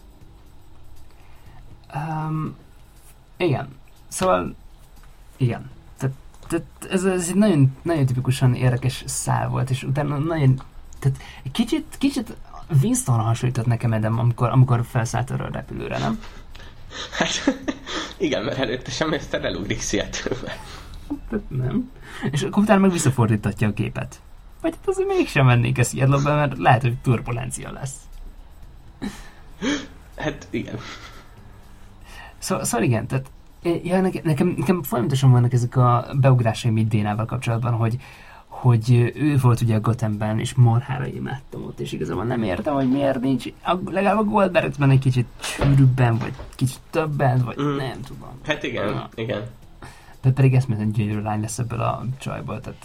S1: Igen. Szóval igen. Tehát ez egy nagyon, nagyon tipikusan érdekes szál volt, és utána nagyon... Tehát kicsit Winston hasonlított nekem Adam, amikor felszállt arra a repülőre, nem?
S2: Hát igen, mert előtte sem ezt elugrik Seattle-be.
S1: Nem. És akkor utána meg visszafordítatja a képet. Vagy hát azért mégsem mennék ezt Seattle-be, mert lehet, hogy turbulencia lesz.
S2: Hát igen.
S1: Szóval igen, tehát ja, nekem folyamatosan vannak ezek a beugrásaim itt Dénával kapcsolatban, hogy ő volt ugye a Gothamben, és marhára imádtam ott, és igazából nem értem, hogy miért nincs legalább a Goldbergben egy kicsit sűrűbben, vagy kicsit többen, vagy nem tudom.
S2: Hát igen, igen.
S1: De pedig eszméleten gyönyörű lány lesz ebből a csajból, tehát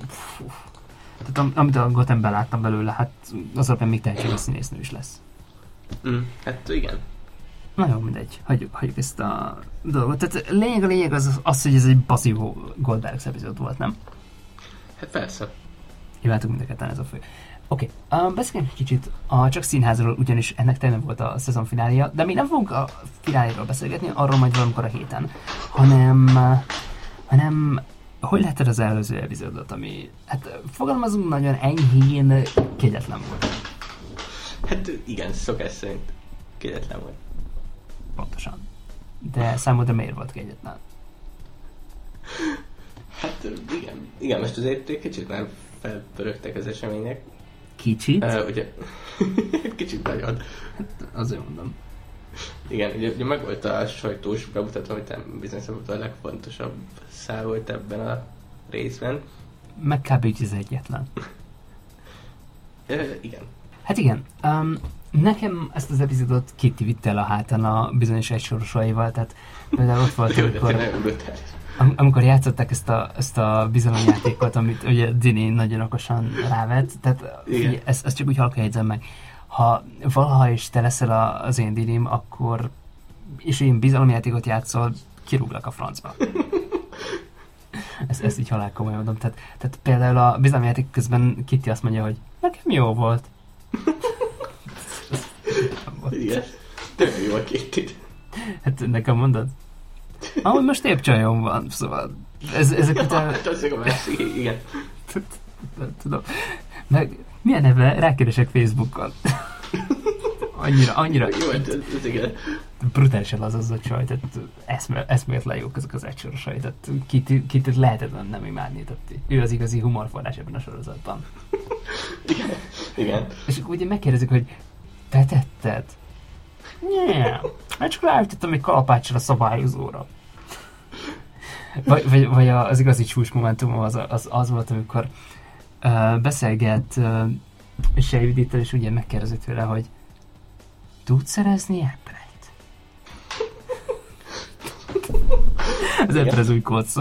S1: amit a Gothamben láttam belőle, hát az alapján még tehetséges színésznő is lesz.
S2: Hát igen.
S1: Na jó, mindegy, hagyjuk ezt a dolgot. Tehát lényeg az, hogy ez egy passzív Goldbergs epizód volt, nem?
S2: Hát persze.
S1: Imádtuk mind a ketten, ez a fő. Oké, beszéljünk kicsit csak színházról, ugyanis ennek tényleg volt a szezon fináléja, de mi nem fogunk a fináléről beszélgetni, arról majd valamikor a héten, hanem hogy látod az előző epizódot, ami, hát fogalmazunk nagyon enyhén, kegyetlen volt.
S2: Hát igen, szokás szerint kegyetlen volt.
S1: Pontosan. De számodra miért volt kegyetlen?
S2: Hát igen, most azért egy kicsit már felpörögtek az események.
S1: Kicsit?
S2: Ugye, kicsit nagyon.
S1: Hát azért mondom.
S2: Igen, ugye meg volt a sajtós bemutatva, hogy bizonyos a legfontosabb szál volt ebben a részben.
S1: Meg kb. Az egyetlen.
S2: Igen.
S1: Hát igen. Nekem ezt az epizódot Kitty vitte el a hátán a bizonyos egysorosaival, tehát például ott volt, amikor játszották ezt a bizalomjátékot, amit ugye Dini nagyon okosan rávett, tehát ezt csak úgy halkan jegyzem meg. Ha valaha is te leszel az én Dinim, akkor és én bizalomjátékot játszol, kirúglak a francba. Ezt így halál komolyan mondom. Tehát például a bizalomjáték közben Kitty azt mondja, hogy nekem jó volt.
S2: Igen, tényleg jó a Kitty.
S1: Hát nekem mondod? Ahogy most épp csajom van, szóval ezek után...
S2: Hát az a másik, igen.
S1: Tudom. Meg milyen neve? Rákeresek Facebookon. Annyira...
S2: Jó, ez igen.
S1: Brutálisan az a csaj, tehát eszméletlen jók ezek az egysorosai, tehát Kitty lehetetlen nem imádni, tehát ő az igazi humorforrás ebben a sorozatban.
S2: Igen.
S1: És akkor ugye megkérdezik, hogy te tetted? Nem, hát csak ráütöttem egy kalapáccsal a szabályozóra. Vagy az igazi csúcs momentum az volt, amikor beszélget Sejvidittel, és ugye megkérdezik tőle, hogy tudsz szerezni epreit? Az epre az új kódszó.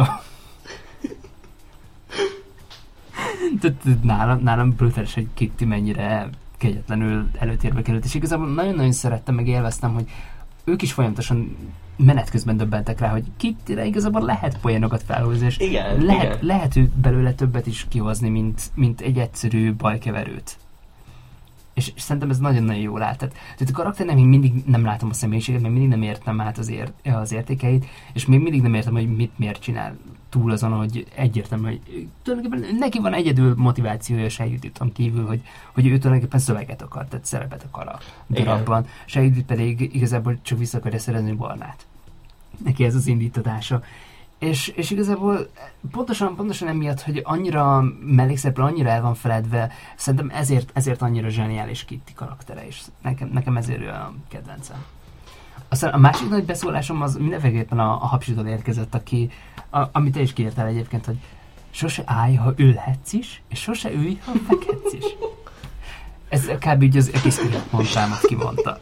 S1: Nálam brutális, hogy Kitty mennyire kegyetlenül előtérbe került, és igazából nagyon-nagyon szerettem, meg élveztem, hogy ők is folyamatosan menet közben döbbentek rá, hogy Kittyre igazából lehet poénokat felhozni, és lehet ő belőle többet is kihozni, mint egy egyszerű bajkeverőt. És szerintem ez nagyon-nagyon jól állt. Tehát a karakternek még mindig nem látom a személyiséget, még mindig nem értem át az értékeit, és még mindig nem értem, hogy miért csinál túl azon, hogy egyértelmű, hogy tulajdonképpen neki van egyedül motivációja Sejjuditon kívül, hogy ő tulajdonképpen szöveget akar, tehát szerepet akar a darabban. Sejjudit pedig igazából csak vissza akarja szerezni Barnát. Neki ez az indítatása. És igazából pontosan emiatt, hogy annyira mellékszereplő, annyira el van feledve, szerintem ezért annyira zseniális Kitty karaktere, és nekem ezért ő a kedvencem. Aztán a másik nagy beszólásom az mindenféleképpen a Hapsidól érkezett, amit te is kiírtál egyébként, hogy sose állj, ha ülhetsz is, és sose ülj, ha fekhetsz is. Ez kb. Így az egész életmondámat kimondta.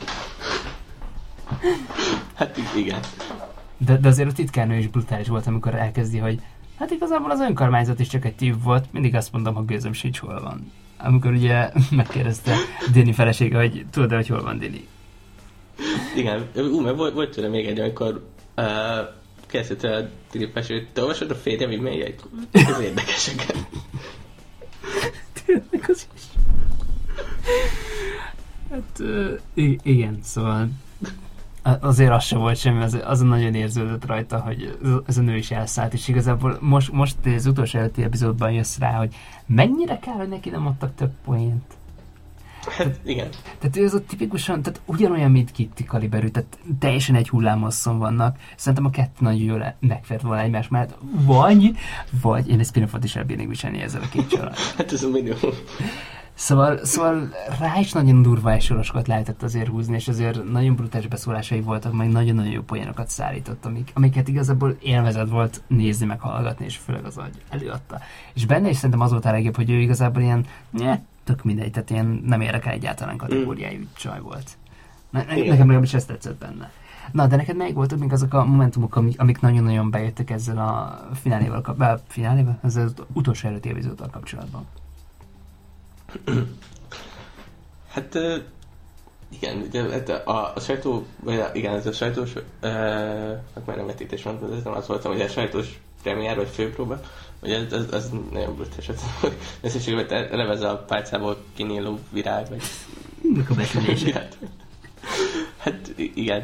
S2: Hát igen.
S1: De azért a titkárnő is brutális volt, amikor elkezdi, hogy hát igazából az önkormányzat is csak egy tív volt, mindig azt mondom, ha gőzöm sincs, hol van. Amikor ugye megkérdezte Dini felesége, hogy tudod-e, hogy hol van Dini?
S2: Igen, mert volt tőle még egy, amikor kezdett a Dini felesége, hogy te olvasod a férjem e-mailjeit? Ez érdekesek.
S1: Tényleg az is. Hát igen, szóval azért az sem volt semmi, az nagyon érződött rajta, hogy ez a nő is elszállt, és igazából most az utolsó előtti epizódban jössz rá, hogy mennyire kár, hogy neki nem adtak több poént.
S2: Hát igen.
S1: Tehát ő az ott tipikusan, tehát ugyanolyan, mint Kitty kaliberű, tehát teljesen egy hullámhosszon vannak. Szerintem a kettő nagyon jól megfért volna egymás mellett. Vagy én egy spin-offot is elbírnék viselni ezzel a két család.
S2: Hát ez a minimum.
S1: Szóval rá is nagyon durva esorosokat lehetett azért húzni, és azért nagyon brutális beszólásai voltak, meg nagyon-nagyon jó poénokat szállított, amiket igazából élvezet volt nézni, meg hallgatni, és főleg az, hogy előadta. És benne is szerintem az volt a legjobb, hogy ő igazából ilyen, tök mindegy, tehát ilyen nem érdekel egyáltalán kategóriájú csaj volt. Nekem legalábbis ezt tetszett benne. Na, de neked melyik voltak még azok a momentumok, amik nagyon-nagyon bejöttek ezzel a finálével, ezzel az utolsó előtti epizóddal kapcsolatban?
S2: Hát igen, ugye a sajtó, igen, ez a sajtós, hát már nem vetítés van, ez nem az voltam, hogy a sajtós premiér vagy főpróba, ugye ez nagyon brutális, összességében eleve ez a pálcából kinyíló virág, vagy...
S1: Mik a besülések?
S2: Hát igen,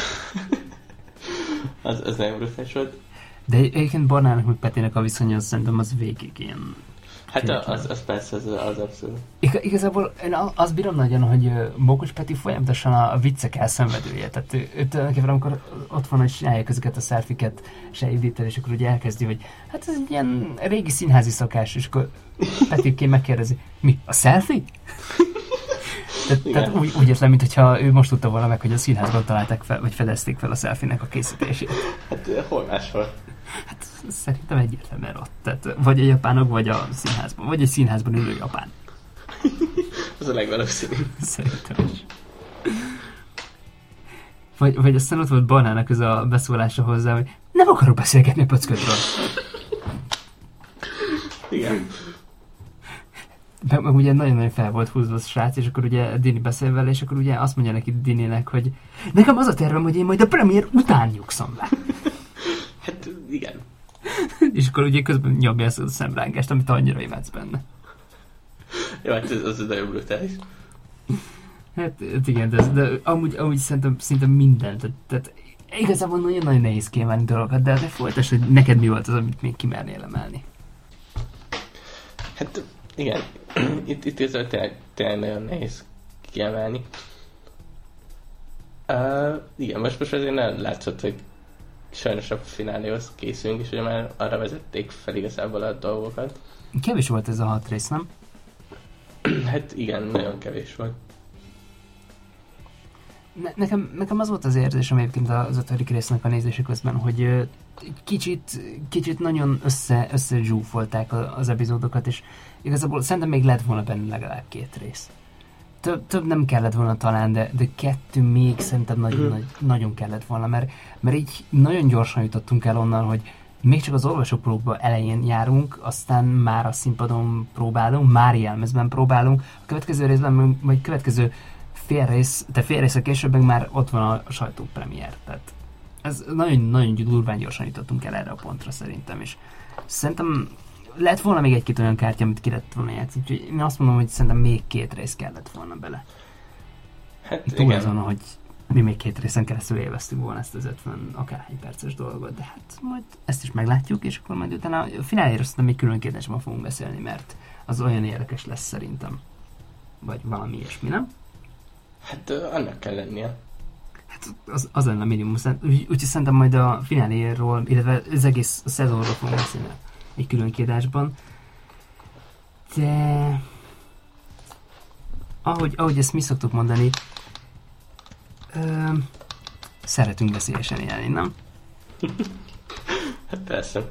S2: az nagyon brutális volt.
S1: De egyébként Barnának meg Petinek a viszonya, szerintem az végig ilyen...
S2: Hát az persze, az abszolút.
S1: Igazából én azt bírom nagyon, hogy Mókus Peti folyamatosan a viccek elszenvedője. Tehát ő tulajdonképpen, amikor ott van, hogy csinálják ezeket a selfiket Seidittel, és akkor ugye elkezdi, hogy hát ez egy ilyen régi színházi szokás, és akkor Petiké megkérdezi, mi, a selfie? Tehát úgy értem, mintha ő most tudta volna meg, hogy a színházban találták fel, vagy fedezték fel a selfie-nek a készítését.
S2: Hát hol máshol?
S1: Hát szerintem egyértelműen ott. Tehát vagy a japánok, vagy a színházban. Vagy egy színházban ülő japán.
S2: Az a legvalószínűbb.
S1: Szerintem is. Vagy aztán ott volt Barnának ez a beszólása hozzá, hogy nem akarok beszélgetni a pöcködről.
S2: Igen.
S1: Meg ugye nagyon-nagyon fel volt húzva a srác, és akkor ugye Dini beszél vele, és akkor ugye azt mondja neki Dininek, hogy nekem az a tervem, hogy én majd a premier után nyugszom le.
S2: Hát igen.
S1: És akkor ugye közben nyomja ezt a szemrángást, amit annyira imádsz benne.
S2: Jó, hát az nagyon brutális.
S1: Hát igen, de amúgy szerintem szinte mindent. Tehát igazából nagyon-nagyon nehéz kiemelni dolgokat, de folytasd, hogy neked mi volt az, amit még kimernél emelni.
S2: Hát igen, itt tényleg nagyon nehéz kiemelni. Igen, most azért nem látszott, hogy sajnos a fináléhoz készülünk, és ugye már arra vezették fel igazából a dolgokat.
S1: Kevés volt ez a 6 rész, nem?
S2: Hát igen, nagyon kevés volt.
S1: Nekem az volt az érzésem egyébként az 5. résznek a nézése közben, hogy kicsit nagyon összezsúfolták az epizódokat, és igazából szerintem még lett volna benne legalább 2 rész. Több nem kellett volna talán, de 2 még szerintem nagyon kellett volna, mert így nagyon gyorsan jutottunk el onnan, hogy még csak az olvasópróba elején járunk, aztán már a színpadon próbálunk, már jelmezben próbálunk, a következő részben, vagy következő fél részre később meg már ott van a sajtópremiér. Tehát ez nagyon durván gyorsan jutottunk el erre a pontra szerintem, és szerintem lett volna még egy-két olyan kártya, amit ki lett volna játszani, úgyhogy én azt mondom, hogy szerintem még 2 rész kellett volna bele.
S2: Hát
S1: túl
S2: igen.
S1: azon, hogy mi még 2 részen keresztül élveztünk volna ezt az 50 akárhány perces dolgot, de hát majd ezt is meglátjuk, és akkor majd utána a fináléről szerintem még külön kérdésben fogunk beszélni, mert az olyan érdekes lesz szerintem. Vagy valami ilyesmi, nem?
S2: Hát annak kell lennie.
S1: Hát az lenne a minimum. Úgyhogy szerintem majd a fináléról, illetve az egész szezonról fogunk beszélni egy külön kiadásban. De ahogy ezt mi szoktuk mondani, szeretünk veszélyesen élni, nem?
S2: Hát persze.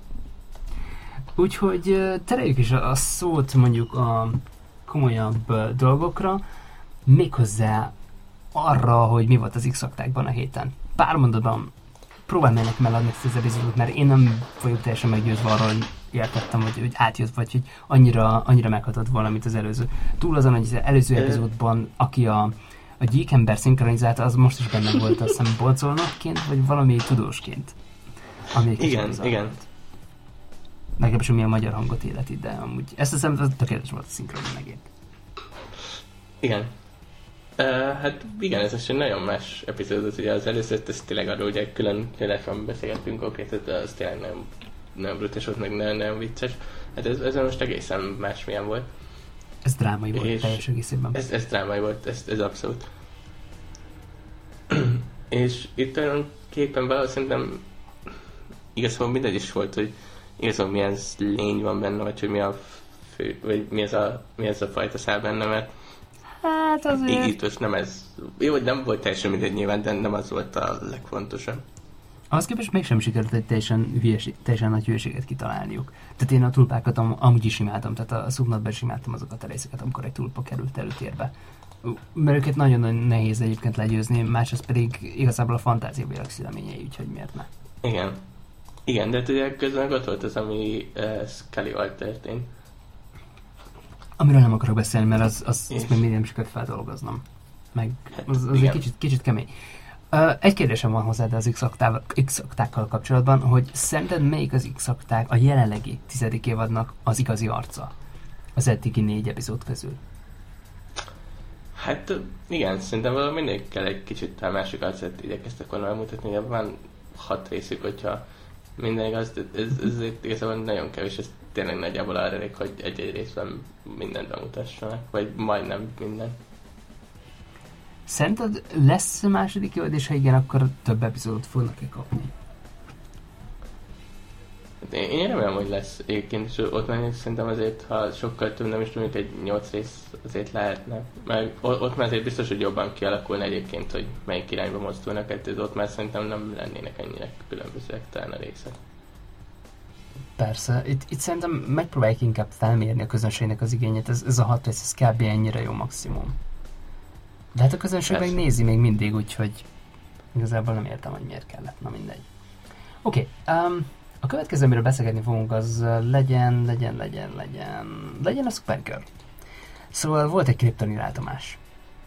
S1: Úgyhogy tereljük is a szót mondjuk a komolyabb dolgokra, méghozzá arra, hogy mi volt az X-aktákban a héten. Pár mondatban próbálj meg nekem eladni ezt az epizódot, mert én nem vagyok teljesen meggyőzve arról, hogy értettem, hogy átjött, vagy hogy annyira meghatott volna, mint az előző. Túl azon, hogy az előző epizódban, aki a Gyík ember szinkronizálta, az most is benne volt, azt hiszem bolcolnokként, vagy valami tudósként.
S2: Igen.
S1: Legalábbis ami a magyar hangot életi, de amúgy ezt hiszem, tökéletes volt a szinkron megint.
S2: Igen. Hát igen, ez most egy nagyon más epizódot, ugye az először, ez tényleg arról ugye külön adásban beszélgettünk konkrétan, de az tényleg nagyon brutális volt, meg nagyon vicces. Hát ez most egészen másmilyen volt.
S1: Ez drámai volt teljes egészében.
S2: Ez drámai volt, ez abszolút. És itt tulajdonképpen valahogy szerintem igazából mindegy is volt, hogy igazából milyen lény van benne, vagy hogy mi a fő, vagy mi ez a fajta szál benne, mert
S1: hát azért...
S2: Itt most nem ez... Jó, hogy nem volt teljesen mindegy nyilván, de nem az volt a legfontosabb.
S1: Ahhoz képest mégsem sikerült egy teljesen nagy hülyeséget kitalálniuk. Tehát én a tulpákat amúgy is imádtam, tehát a szupnatban is imádtam azokat a részeket, amikor egy tulpa került előtérbe. Mert őket nagyon-nagyon nehéz egyébként legyőzni, másrészt pedig igazából a fantázia világszüleményei, úgyhogy miért ne?
S2: Igen, de ugye közben ott volt az, ami Scully-val történt.
S1: Amiről nem akarok beszélni, mert azt még mindig nem sikerült feldolgoznom. Meg az egy kicsit kemény. Egy kérdésem van hozzád az X-aktákkal kapcsolatban, hogy szerinted melyik az X-akták a jelenlegi 10. évadnak az igazi arca az eddigi 4 epizód közül?
S2: Hát igen, szerintem valami mindenkkel egy kicsit a másik arcát igyekeztek volna elmutatni, hogy van 6 részük, hogyha minden igaz, ez igazából nagyon kevés, ez tényleg nagyjából arra elég, hogy egy-egy részben mindent bemutassanak, vagy majdnem minden.
S1: Szerinted lesz második évad, és ha igen, akkor több epizódot fognak-e kapni?
S2: Én remélem, hogy lesz egyébként, és ott már szerintem azért, ha sokkal több, nem is tudom, egy 8 rész azért lehetne. Mert ott már azért biztos, hogy jobban kialakulna egyébként, hogy melyik irányba mozdulnak, tehát ott már szerintem nem lennének ennyire különbözőek talán a részek.
S1: Persze, itt szerintem megpróbáljuk inkább felmérni a közönségnek az igényét, ez a 6 rész, ez kb. Ennyire jó maximum. De hát a közönség meg nézi még mindig, úgyhogy igazából nem értem, hogy miért kellett, na mindegy. Oké, a következő, amiről beszélgetni fogunk, az legyen a Supergirl. Szóval volt egy kriptoni látomás.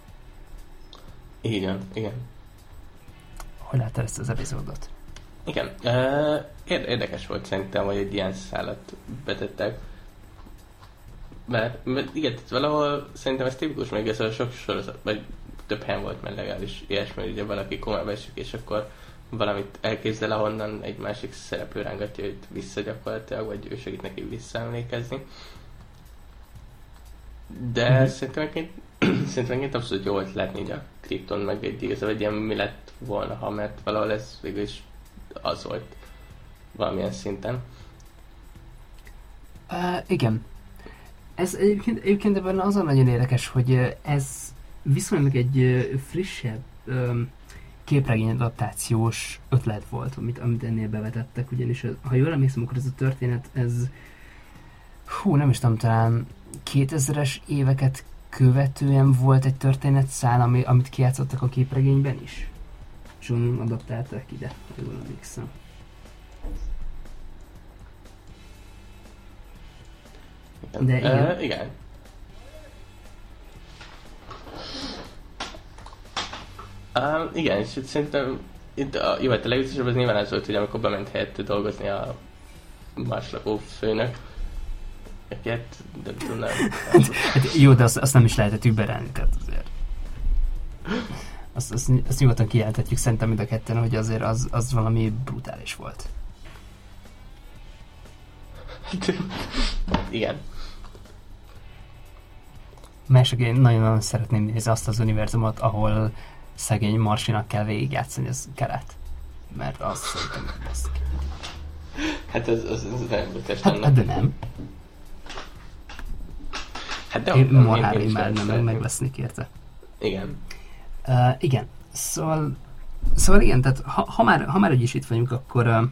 S2: Igen.
S1: Hogy láttad ezt az epizódot?
S2: Igen, érdekes volt szerintem, hogy egy ilyen szállat betettek. Mert igen, valahol szerintem ez tipikus, még ez a sok sorozat, vagy több helyen volt már legalábbis ilyesmi, hogy ugye valaki komolyba esik, és akkor valamit elképzel, ahonnan egy másik szereplő rángatja őt vissza gyakorlatilag, vagy ő segít neki visszaemlékezni. De szerintem abszolút jó volt látni így a Krypton, meg igazából egy ilyen mi lett volna, ha, mert valahol ez végül is az volt valamilyen szinten.
S1: Igen. Ez egyébként ebben azon nagyon érdekes, hogy ez viszonylag egy frissebb képregény adaptációs ötlet volt, amit ennél bevetettek, ugyanis ha jól emlékszem, akkor ez a történet, ez nem is tudom, talán 2000-es éveket követően volt egy történetszál, amit kijátszottak a képregényben is. És onnan adaptálták ide, ha jól emlékszem. De igen.
S2: Igen. Igen, és szerintem itt a legütősebb az nyilván az volt, hogy amikor bement helyette dolgozni a marslakó főnök, de nem.
S1: Hát jó, de azt nem is lehetett überelni, tehát azért. Azt nyugodtan kijelenthetjük szerintem mind a ketten, hogy azért az valami brutális volt.
S2: Igen.
S1: Mások én nagyon-nagyon szeretném nézni azt az univerzumot, ahol szegény Marsinak kell végigjátszani az keret. Mert azt szerintem baszki.
S2: Hát az nem bukás
S1: Hát de nem.
S2: Hát de
S1: Én morál imádnám meg lesznék érte.
S2: Igen.
S1: Igen. Szóval igen, tehát ha már úgy is itt vagyunk, akkor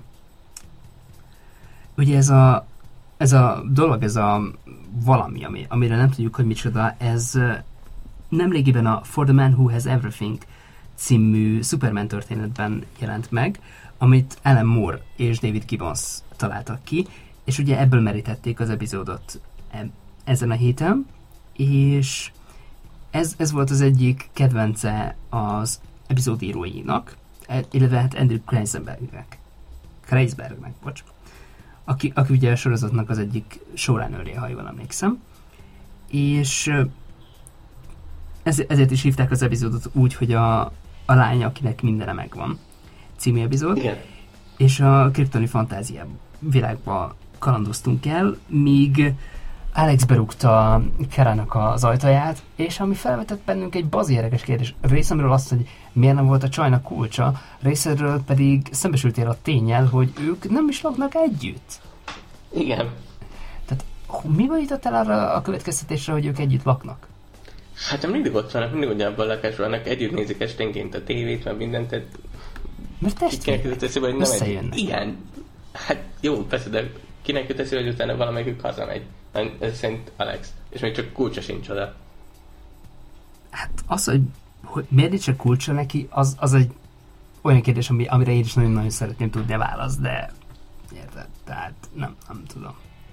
S1: ugye ez a dolog, ez a valami, amire nem tudjuk, hogy micsoda, ez nemrégiben a For the Man Who Has Everything című Superman történetben jelent meg, amit Alan Moore és David Gibbons találtak ki, és ugye ebből merítették az epizódot ezen a héten, és ez volt az egyik kedvence az epizód íróinak, illetve hát Andrew Kreisbergnek, aki ugye a sorozatnak az egyik showrunnerje, ha jól emlékszem, és ezért is hívták az epizódot úgy, hogy a lány, akinek mindene megvan című epizód.
S2: Igen.
S1: És a kriptoni fantázia világba kalandoztunk el, míg Alex berúgta Kerának az ajtaját, és ami felvetett bennünk egy bazi érdekes kérdés. Részemről azt, hogy miért nem volt a csajnak kulcsa, részemről pedig szembesültél a ténnyel, hogy ők nem is laknak együtt.
S2: Igen.
S1: Tehát mi jutott el arra a következtetésre, hogy ők együtt laknak?
S2: Hát mindig ott vannak, mindig ugyanabban a lakásban vannak, együtt nézik esténként a tévét, meg mindent, tehát...
S1: Mert testvérek összejönnek.
S2: Igen. Hát jó, persze, de kinek jut eszébe, hogy utána valamelyikük hazamegy. Ez szerint Alex. És még csak kulcsa sincs oda.
S1: Hát az, hogy miért nincs csak kulcsa neki, az egy olyan kérdés, amire én is nagyon-nagyon szeretném tudni a választ, de érted, tehát nem tudom.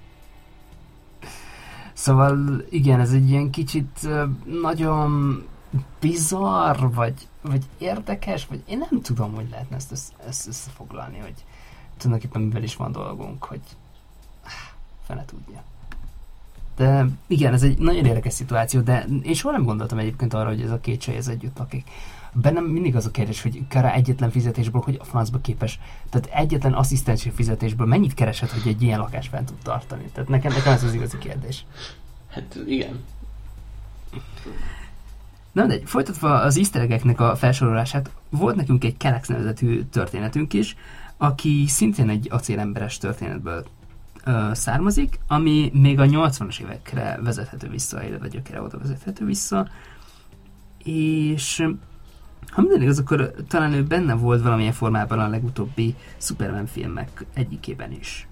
S1: Szóval igen, ez egy ilyen kicsit nagyon bizarr, vagy érdekes, vagy én nem tudom, hogy lehetne ezt összefoglalni, hogy tulajdonképpen mivel is van dolgunk, hogy fene tudja. De igen, ez egy nagyon érdekes szituáció, de én soha nem gondoltam egyébként arra, hogy ez a két csaj ez együtt lakik. Bennem mindig az a kérdés, hogy Kara egyetlen fizetésből, hogy a francba képes, tehát egyetlen asszisztensi fizetésből mennyit keresett, hogy egy ilyen lakást fent tud tartani. Tehát nekem ez az igazi kérdés.
S2: Hát igen.
S1: Na de folytatva az easter egg-eknek a felsorolását, volt nekünk egy Kelex nevezetű történetünk is, aki szintén egy acélemberes történetből származik, ami még a 80-as évekre vezethető vissza, illetve gyökere oda vezethető vissza, és ha minden igaz, akkor talán ő benne volt valamilyen formában a legutóbbi Superman filmek egyikében is.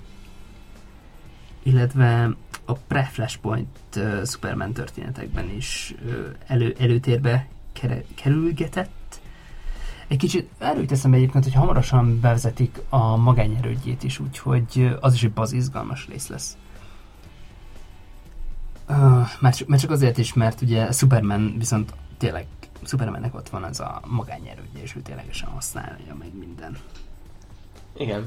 S1: Illetve a pre-Flashpoint Superman történetekben is előtérbe kerülgetett. Egy kicsit erről teszem egyébként, hogy hamarosan bevezetik a magányerődjét is, úgyhogy az is egy bazi izgalmas rész lesz. Mert csak azért is, mert ugye Superman viszont tényleg Supermannek ott van az a magányerődje, és ő ténylegesen használja meg minden.
S2: Igen.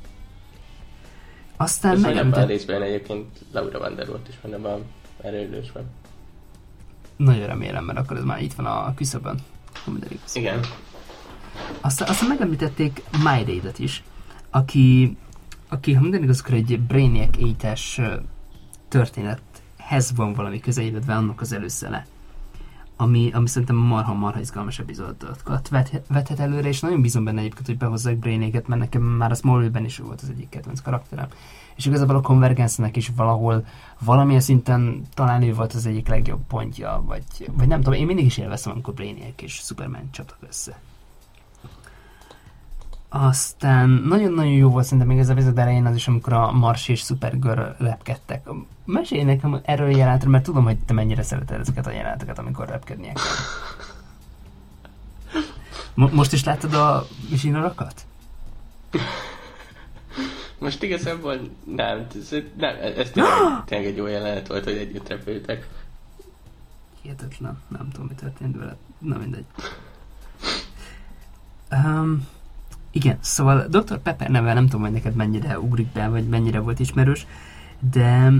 S1: Aztán
S2: és ebben a részben egyébként Laura Vanderbilt is van ebben az erődősben.
S1: Nagyon remélem, mert akkor ez már itt van a küszöbön.
S2: Igen.
S1: Aztán megemlítették Mayday-et is, aki ha minden igaz, akkor egy Brainiac 8-es történethez van valami köze, illetve annak az előszele. Ami szerintem marha izgalmas epizódokat vethet előre, és nagyon bízom benne egyébként, hogy behozzák Brainiac-et, mert nekem már a Smallville-ben is volt az egyik kedvenc karakterem. És igazából a Convergence-nek is valahol valamilyen szinten talán ő volt az egyik legjobb pontja, vagy nem tudom, én mindig is élveztem, amikor Brainiac és Superman csaptak össze. Aztán nagyon-nagyon jó volt szerintem még ez a epizód elején az is, amikor a Mars és Supergirl repkedtek. Mesélj nekem erről a jelenetről, mert tudom, hogy te mennyire szereted ezeket a jeleneteket, amikor repkednie kell. Most is láttad a zsinorokat?
S2: Most igazából nem, ez tényleg egy jó jelenet volt, hogy együtt repültek.
S1: Hihetetlen, nem tudom, mi történt vele. Na mindegy. Igen, szóval Dr. Pepper neve nem tudom, hogy neked mennyire ugrik be, vagy mennyire volt ismerős, de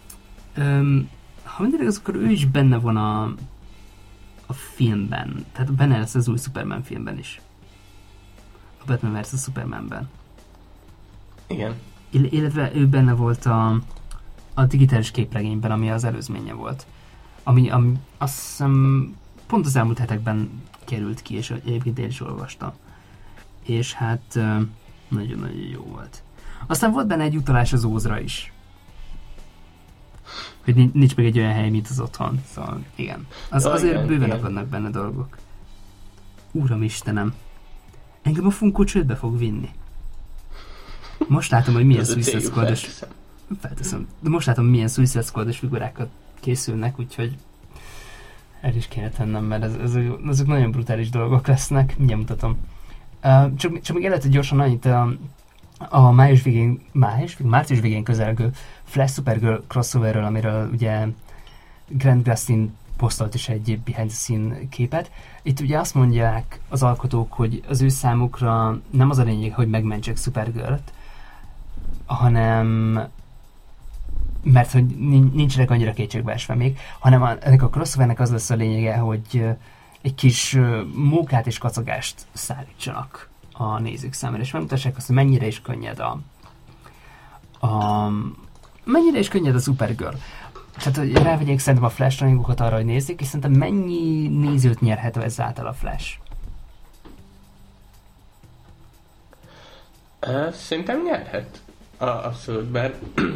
S1: ha mindig az, akkor ő is benne van a filmben, tehát benne lesz az új Superman filmben is. A Batman vs. Supermanben.
S2: Igen.
S1: Illetve ő benne volt a digitális képregényben, ami az előzménye volt. Ami azt hiszem pont az elmúlt hetekben került ki, és egyébként én is olvastam. És hát nagyon-nagyon jó volt. Aztán volt benne egy utalás az Ózra is. Hogy nincs meg egy olyan hely, mint az otthon. Szóval igen. Azért igen, bőven akadnak benne dolgok. Uram-Istenem. Engem a Funko csődbe fog vinni. Most látom, hogy milyen Suicide Squad-os... Felteszem. De most látom, milyen Suicide Squad-os figurákat készülnek, úgyhogy el is kéne tennem, mert ezek nagyon brutális dolgok lesznek. Mindjárt mutatom. Csak még előtt gyorsan annyit a március végén közelgő Flash Supergirl crossoverről, amiről ugye Grant Gustin posztolt is egy behind the scene képet. Itt ugye azt mondják az alkotók, hogy az ő számukra nem az a lényeg, hogy megmentsék Supergirl-t, hanem mert hogy nincsenek annyira kétségbeesve még, hanem ennek a crossovernek az lesz a lényege, hogy egy kis mókát és kacagást szállítsanak a nézők számára, és megmutassák azt, hogy mennyire is könnyed a Supergirl. Tehát, hogy rávegyék szerintem a Flash rajongókat arra, hogy nézzék, és szerintem mennyi nézőt nyerhet ezáltal a Flash?
S2: Szerintem nyerhet. Abszolút, bár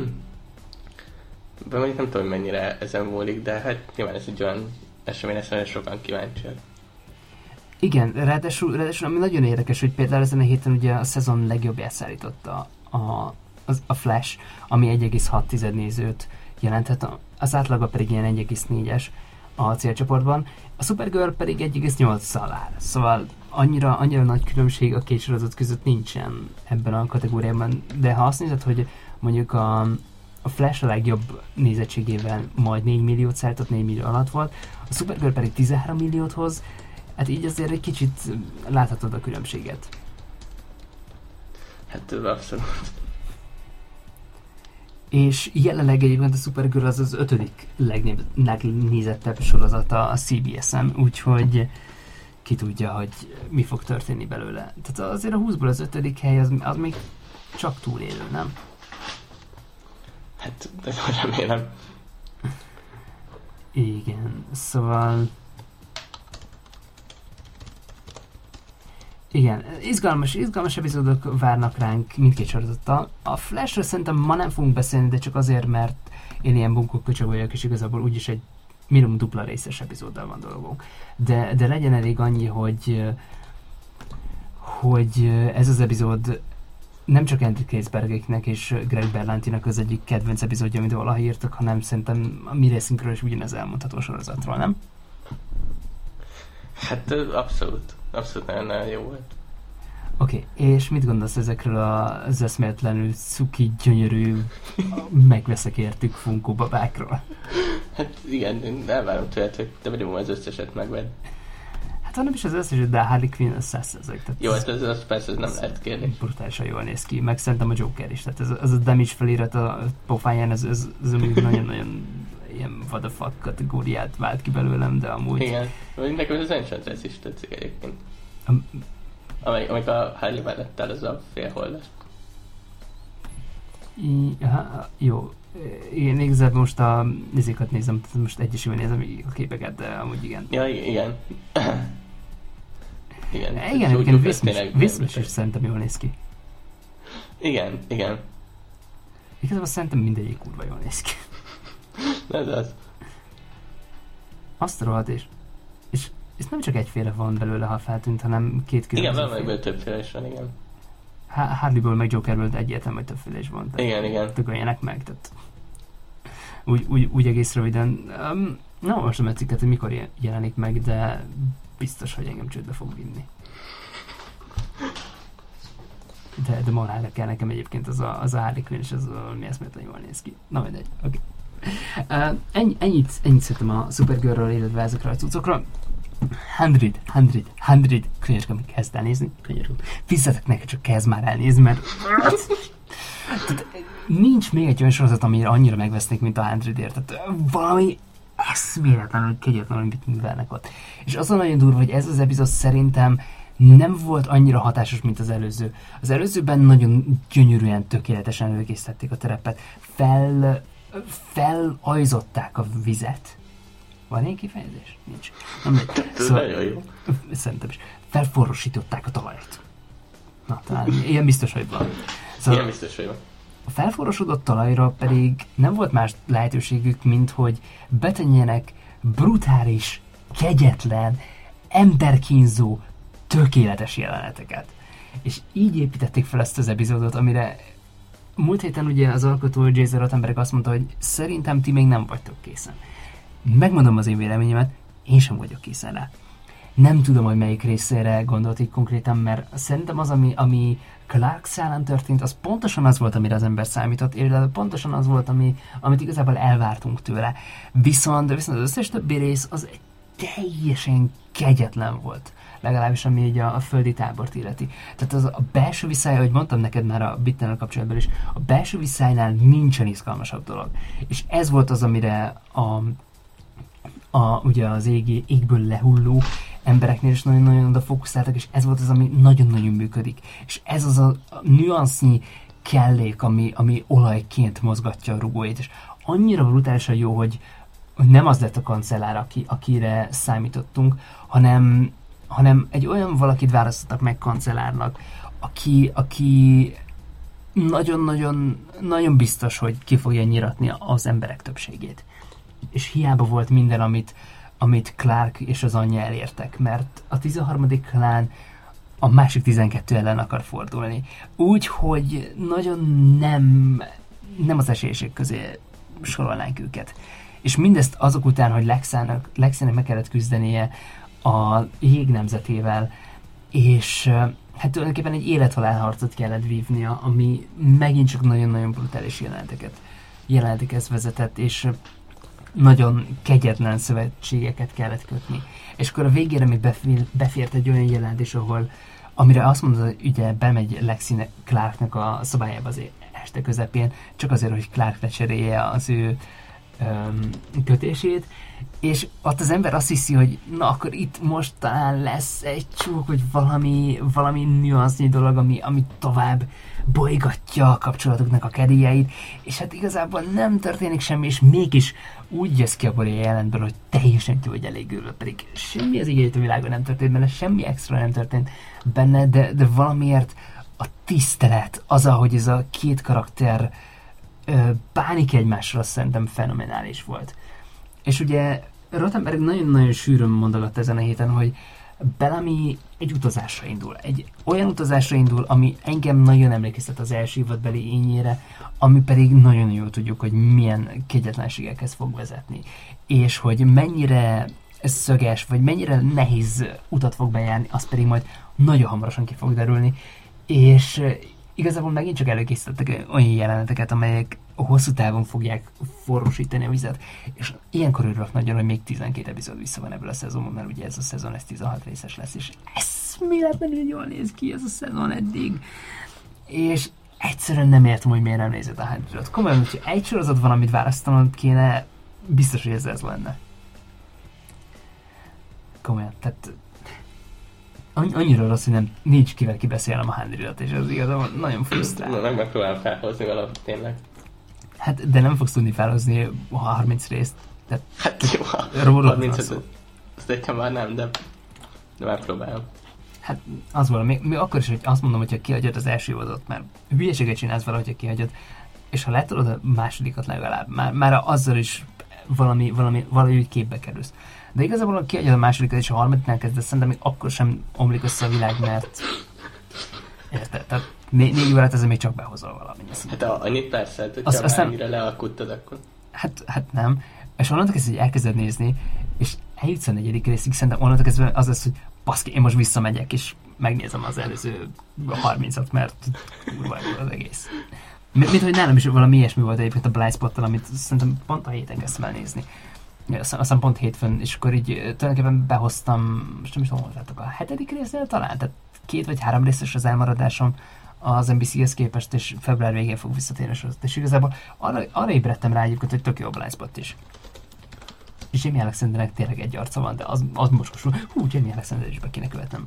S2: mondjuk nem tudom, mennyire ezen múlik, de hát nyilván ez egy olyan esemény, ezt nagyon sokan kíváncsiak.
S1: Igen, ráadásul ami nagyon érdekes, hogy például ezen a héten ugye a szezon legjobbját szállította a Flash, ami 1,6 nézőt jelenthet, az átlaga pedig ilyen 1,4-es a célcsoportban, a Supergirl pedig 1,8-szal áll. Szóval annyira nagy különbség a két sorozat között nincsen ebben a kategóriában, de ha azt nézed, hogy mondjuk a Flash a legjobb nézettségével majd 4 milliót szállított, 4 millió alatt volt, a Supergirl pedig 13 milliót hoz, hát így azért egy kicsit láthatod a különbséget.
S2: Hát abszolút.
S1: És jelenleg egyébként a Supergirl az 5. legnézettebb sorozata a CBS-en, úgyhogy ki tudja, hogy mi fog történni belőle. Tehát azért a 20-ból az 5. hely az még csak túlélő, nem?
S2: Hát, de remélem.
S1: Igen, szóval... Igen, izgalmas epizódok várnak ránk mindkét sorozattal. A Flashről szerintem ma nem fogunk beszélni, de csak azért, mert én ilyen bunkók köcsög vagyok, és igazából úgyis egy minimum dupla részes epizóddal van dolgunk. De legyen elég annyi, hogy ez az epizód nem csak Andrew Kreisbergeknek és Greg Berlantinak az egyik kedvenc epizódja, amit valaha írtak, hanem szerintem a mi részünkről is ugyanez elmondható sorozatról, nem?
S2: Hát abszolút. Abszolút nagyon jó volt.
S1: Oké, és mit gondolsz ezekről az eszméletlenül cuki, gyönyörű, megveszek értük Funko babákról?
S2: Hát igen, én elvárom tőled, hogy te minimum az összeset megvedd.
S1: Hát hanem is az összeset, de a Harley Quinn az 100%.
S2: Jó, hát ez persze ez nem lehet kérni.
S1: Brutálisan jól néz ki, meg szerintem a Joker is. Tehát ez a damage felirat a pofáján, ez nagyon-nagyon ilyen what the fuck kategóriát vált ki belőlem, de amúgy...
S2: Igen, nekem az Enchantress is tetszik egyébként. Amik a Harley mellett el, az a félholdas.
S1: Jó. Én igazából most a nézékat nézem, most egyesülni nézem a képeket, de amúgy igen.
S2: Ja, igen.
S1: Igen, egyébként Wismish is szerintem jól néz ki.
S2: Igen.
S1: Igazából szerintem mindegyik kurva jól néz ki.
S2: Ez az.
S1: Azt a rohadt, és nem csak egyféle van belőle, ha feltűnt, hanem két különböző.
S2: Igen, valamelyikből többféle is van, igen.
S1: Harleyből meg Jokerből egyértelmű, hogy többféle is van.
S2: Igen.
S1: Tököljenek meg, tehát úgy egész röviden. Nem olvasom a cikket, hogy mikor jelenik meg, de biztos, hogy engem csődbe fog vinni. De marhára kell nekem egyébként az a Harley Quinn, és az mi eszméletlen jól néz ki. Na mindegy, oké. Ennyit szerintem a Supergirlről, illetve ezekről a cuccokról. 100, könyörgöm, kezd elnézni, könyörgöm. Fizzetek neked, csak kezd már elnézni, mert tehát, nincs még egy olyan sorozat, amire annyira megvesznék, mint a 100-ért. Tehát valami eszméletlenül kegyetlenül, mit művelnek ott. És az a nagyon durva, hogy ez az epizód szerintem nem volt annyira hatásos, mint az előző. Az előzőben nagyon gyönyörűen, tökéletesen előkészítették a terepet. Felajzották a vizet. Van ilyen kifejezés? Nincs. Nem,
S2: szóval, nagyon jó.
S1: Szerintem is. Felforrósították a talajt. Na, talán ilyen biztos, hogy van.
S2: Szóval, ilyen biztos, hogy van.
S1: A felforrósodott talajra pedig nem volt más lehetőségük, mint hogy betenjenek brutális, kegyetlen, emberkínzó, tökéletes jeleneteket. És így építették fel ezt az epizódot, amire múlt héten ugye az alkotó Jason Rottenberg azt mondta, hogy szerintem ti még nem vagytok készen. Megmondom az én véleményemet, én sem vagyok készen rá. Nem tudom, hogy melyik részére gondolt így konkrétan, mert szerintem az, ami Clark szállán történt, az pontosan az volt, amire az ember számított, illetve pontosan az volt, amit igazából elvártunk tőle. Viszont az összes többi rész az teljesen kegyetlen volt. Legalábbis ami így a földi tábort illeti. Tehát az a belső viszály, ahogy mondtam neked már a Bittennel kapcsolatban is, a belső viszálynál nincsen izgalmasabb dolog. És ez volt az, amire ugye az égből lehulló embereknél is nagyon-nagyon oda fókuszáltak, és ez volt az, ami nagyon-nagyon működik. És ez az a nüansznyi kellék, ami olajként mozgatja a rugóit, és annyira brutálisan jó, hogy nem az lett a kancellár, akire számítottunk, hanem egy olyan valakit választottak meg kancellárnak, aki nagyon biztos, hogy ki fogja nyiratni az emberek többségét. És hiába volt minden, amit Clark és az anyja elértek, mert a 13. klán a másik 12 ellen akar fordulni. Úgyhogy nagyon nem az esélyesek közé sorolnánk őket. És mindezt azok után, hogy Lexinek meg kellett küzdenie a jég nemzetével, és hát tulajdonképpen egy élethalálharcot kellett vívnia, ami megint csak nagyon-nagyon brutális jeleneteket vezetett, és nagyon kegyetlen szövetségeket kellett kötni. És akkor a végére még befért egy olyan jelentés, amire azt mondod, hogy ugye bemegy Lexi Clarknak a szobájába az este közepén, csak azért, hogy Clark lecserélje az ő kötését, és ott az ember azt hiszi, hogy na akkor itt most talán lesz egy csúk, hogy valami nüansznyi dolog, ami tovább bolygatja a kapcsolatoknak a kedélyeit, és hát igazából nem történik semmi, és mégis úgy jössz ki abból a jelentből, hogy teljesen ki vagy elégülve, pedig semmi az igényét a világon nem történt benne, semmi extra nem történt benne, de valamiért a tisztelet, az, ahogy ez a két karakter bánik egymásra, szerintem fenomenális volt. És ugye Rottenberg nagyon-nagyon sűrűn mondogatta ezen a héten, hogy Bellamy egy utazásra indul. Egy olyan utazásra indul, ami engem nagyon emlékeztet az első évadbeli ényére, ami pedig nagyon jól tudjuk, hogy milyen kegyetlenségekhez fog vezetni. És hogy mennyire szöges, vagy mennyire nehéz utat fog bejárni, az pedig majd nagyon hamarosan ki fog derülni. És igazából megint csak előkészítettek olyan jeleneteket, amelyek hosszú távon fogják forrósítani a vizet, és ilyenkor örülök nagyon, hogy még 12 epizód vissza van ebből a szezonban, mert ugye ez a szezon 16 részes lesz, és eszméletlenül jól néz ki ez a szezon eddig. És egyszerűen nem értem, hogy miért nem nézed a Handlert. Komolyan, hogyha egy sorozat van, amit választanod kéne, biztos, hogy ez lenne. Komolyan, tehát annyira rossz, hogy nincs kivel kibeszélnem a Handlert, és ez igazából nagyon frusztrál.
S2: Na, megpróbálom felhozni valami tényleg.
S1: Hát, de nem fogsz tudni felhozni 30 részt. Tehát
S2: hát jó, 35. Azt egyben már nem, de megpróbálom.
S1: Hát az valami, még akkor is, hogy azt mondom, hogyha kihagyod az első évadot, mert hülyeséget csinálsz valahogy, hogyha kihagyod, és ha letolod a másodikat legalább, már azzal is valahogy képbe kerülsz. De igazából, ha kihagyod a másodikat, és a harmadiknál kezdesz, szerintem még akkor sem omlik össze a világ, mert érted? Tehát 4 órát ezzel még csak behozol valamit.
S2: Hát annyit persze, hogyha annyira lealkuttad, akkor... Hát
S1: nem. És onnantól kezdve, hogy elkezded nézni, és eljutsz a 4. részig, szerintem onnantól kezdve az lesz, hogy baszki, én most visszamegyek, és megnézem az előző 30-at, mert kurva az egész. Mint hogy nálam is valami ilyesmi volt egyébként a Blind Spottal, amit szerintem pont a héten kezdtem el nézni. Aztán pont hétfőn, és akkor így tulajdonképpen behoztam, most nem is hol voltatok, a 7. résznél talán, tehát 2 vagy 3 részes az elmaradásom az NBC-hez képest, és február végén fog visszatérni a sorozat. És igazából arra ébredtem rá egyébként, hogy tök jó a Blind Spot is. És Jamie Alexandernek tényleg egy arca van, de az mocskosul. Jamie Alexander is be kéne követnem.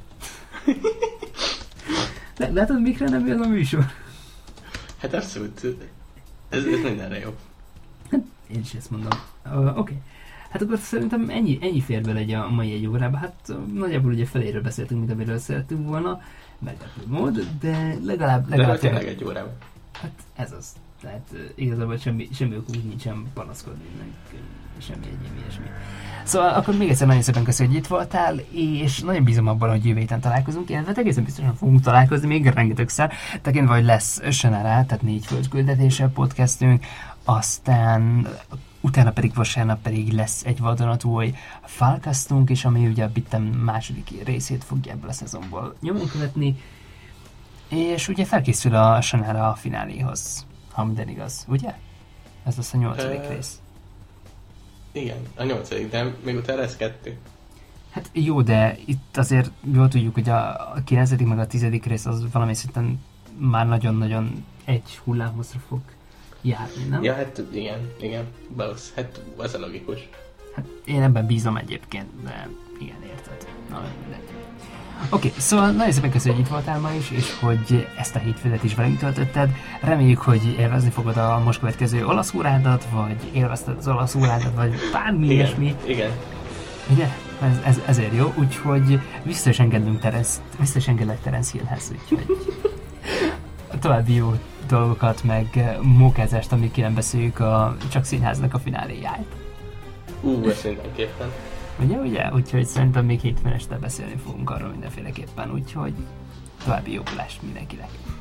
S1: Látod, mikre nem jön a műsor?
S2: Hát abszolút. Ez mindenre jó.
S1: Én is ezt mondom. Oké. Hát akkor szerintem ennyi fér bele a mai egy órába. Hát nagyjából ugye feléről beszéltünk, mint amiről szerettünk volna, meglepő mód, de legalább
S2: tényleg egy órában.
S1: Hát ez az. Tehát igazából semmi okunk nincsen panaszkodni, meg semmi egyéb ilyesmi. Szóval akkor még egyszer nagyon szépen köszönjük, hogy itt voltál, és nagyon bízom abban, hogy jövő héten találkozunk, illetve egészen biztosan fogunk találkozni még rengetegszer, tekintve, hogy lesz Shannara, tehát 4 földküldetése podcastünk, aztán utána pedig vasárnap pedig lesz egy vadonatúj Falcastunk, és ami ugye a Bitten második részét fogja ebből a szezonból nyomon követni, és ugye felkészül a Shannara a fináléhoz, ha minden igaz, ugye? Ez lesz a 8. rész.
S2: Igen, a 8. de még utána lesz 2.
S1: Hát jó, de itt azért jól tudjuk, hogy a 9. meg a 10. rész az valami szinten már nagyon-nagyon egy hullámhosszra fog járni, nem?
S2: Ja, hát igen, valósz, hát az a logikus.
S1: Hát én ebben bízom egyébként, de igen, érted. Na, Oké, szóval nagyon szépen köszönjük, hogy itt voltál ma is, és hogy ezt a hétfőt is velünk töltötted. Reméljük, hogy élvezni fogod a most következő olasz órádat, vagy élvezted az olasz órádat, vagy bármi ilyesmi.
S2: Igen.
S1: Ugye? Ezért jó, úgyhogy vissza is engedlek Terence Hillhez, úgyhogy további jó dolgokat, meg mókázást, amíg nem beszéljük a Csak Színháznak a fináléját.
S2: Ez mindenképpen.
S1: Ugye? Úgyhogy szerintem még hétfőn este beszélni fogunk arról mindenféleképpen, úgyhogy további jobbulást mindenkinek.